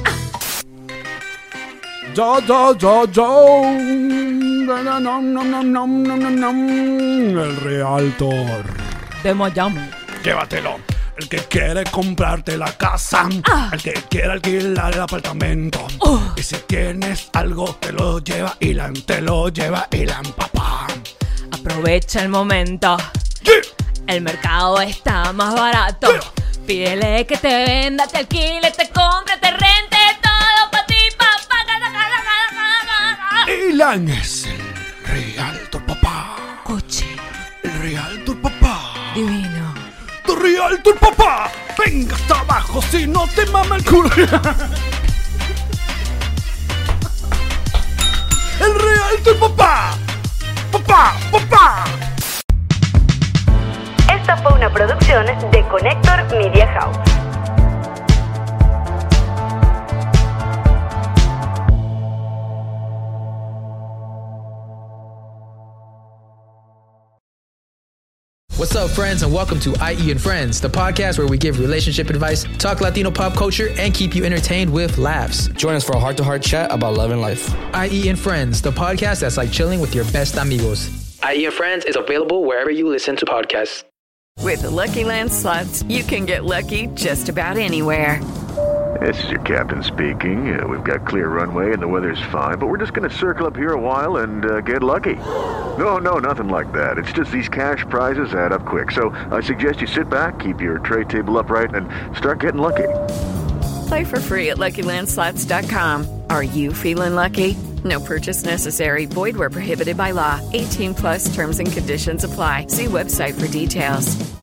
Yo, yo, yo, yo. Nom, nom, nom, nom, nom, nom, nom. El Realtor. De Miami. Llévatelo. El que quiere comprarte la casa, Ah. el que quiere alquilar el apartamento. Oh. Y si tienes algo, te lo lleva y la, te lo lleva y la empapa. Aprovecha el momento. Yeah. El mercado está más barato. Yeah. Pídele que te venda, te alquile, te compre, te rente todo para ti, papá. Ilan es el Realtor, papá. Coche El Realtor, papá. divino. Tu Realtor, papá. Venga hasta abajo si no te mama el culo. El Realtor, papá. Papá, papá. Esta fue una producción de Connector Media House. What's up, friends, and welcome to I E and Friends, the podcast where we give relationship advice, talk Latino pop culture, and keep you entertained with laughs. Join us for a heart-to-heart chat about love and life. I E and Friends, the podcast that's like chilling with your best amigos. I E and Friends is available wherever you listen to podcasts. With the Lucky Land Slots, you can get lucky just about anywhere. This is your captain speaking. Uh, we've got clear runway and the weather's fine, but we're just going to circle up here a while and uh, get lucky. No, no, nothing like that. It's just these cash prizes add up quick. So I suggest you sit back, keep your tray table upright, and start getting lucky. Play for free at Lucky Land Slots dot com. Are you feeling lucky? No purchase necessary. Void where prohibited by law. eighteen plus terms and conditions apply. See website for details.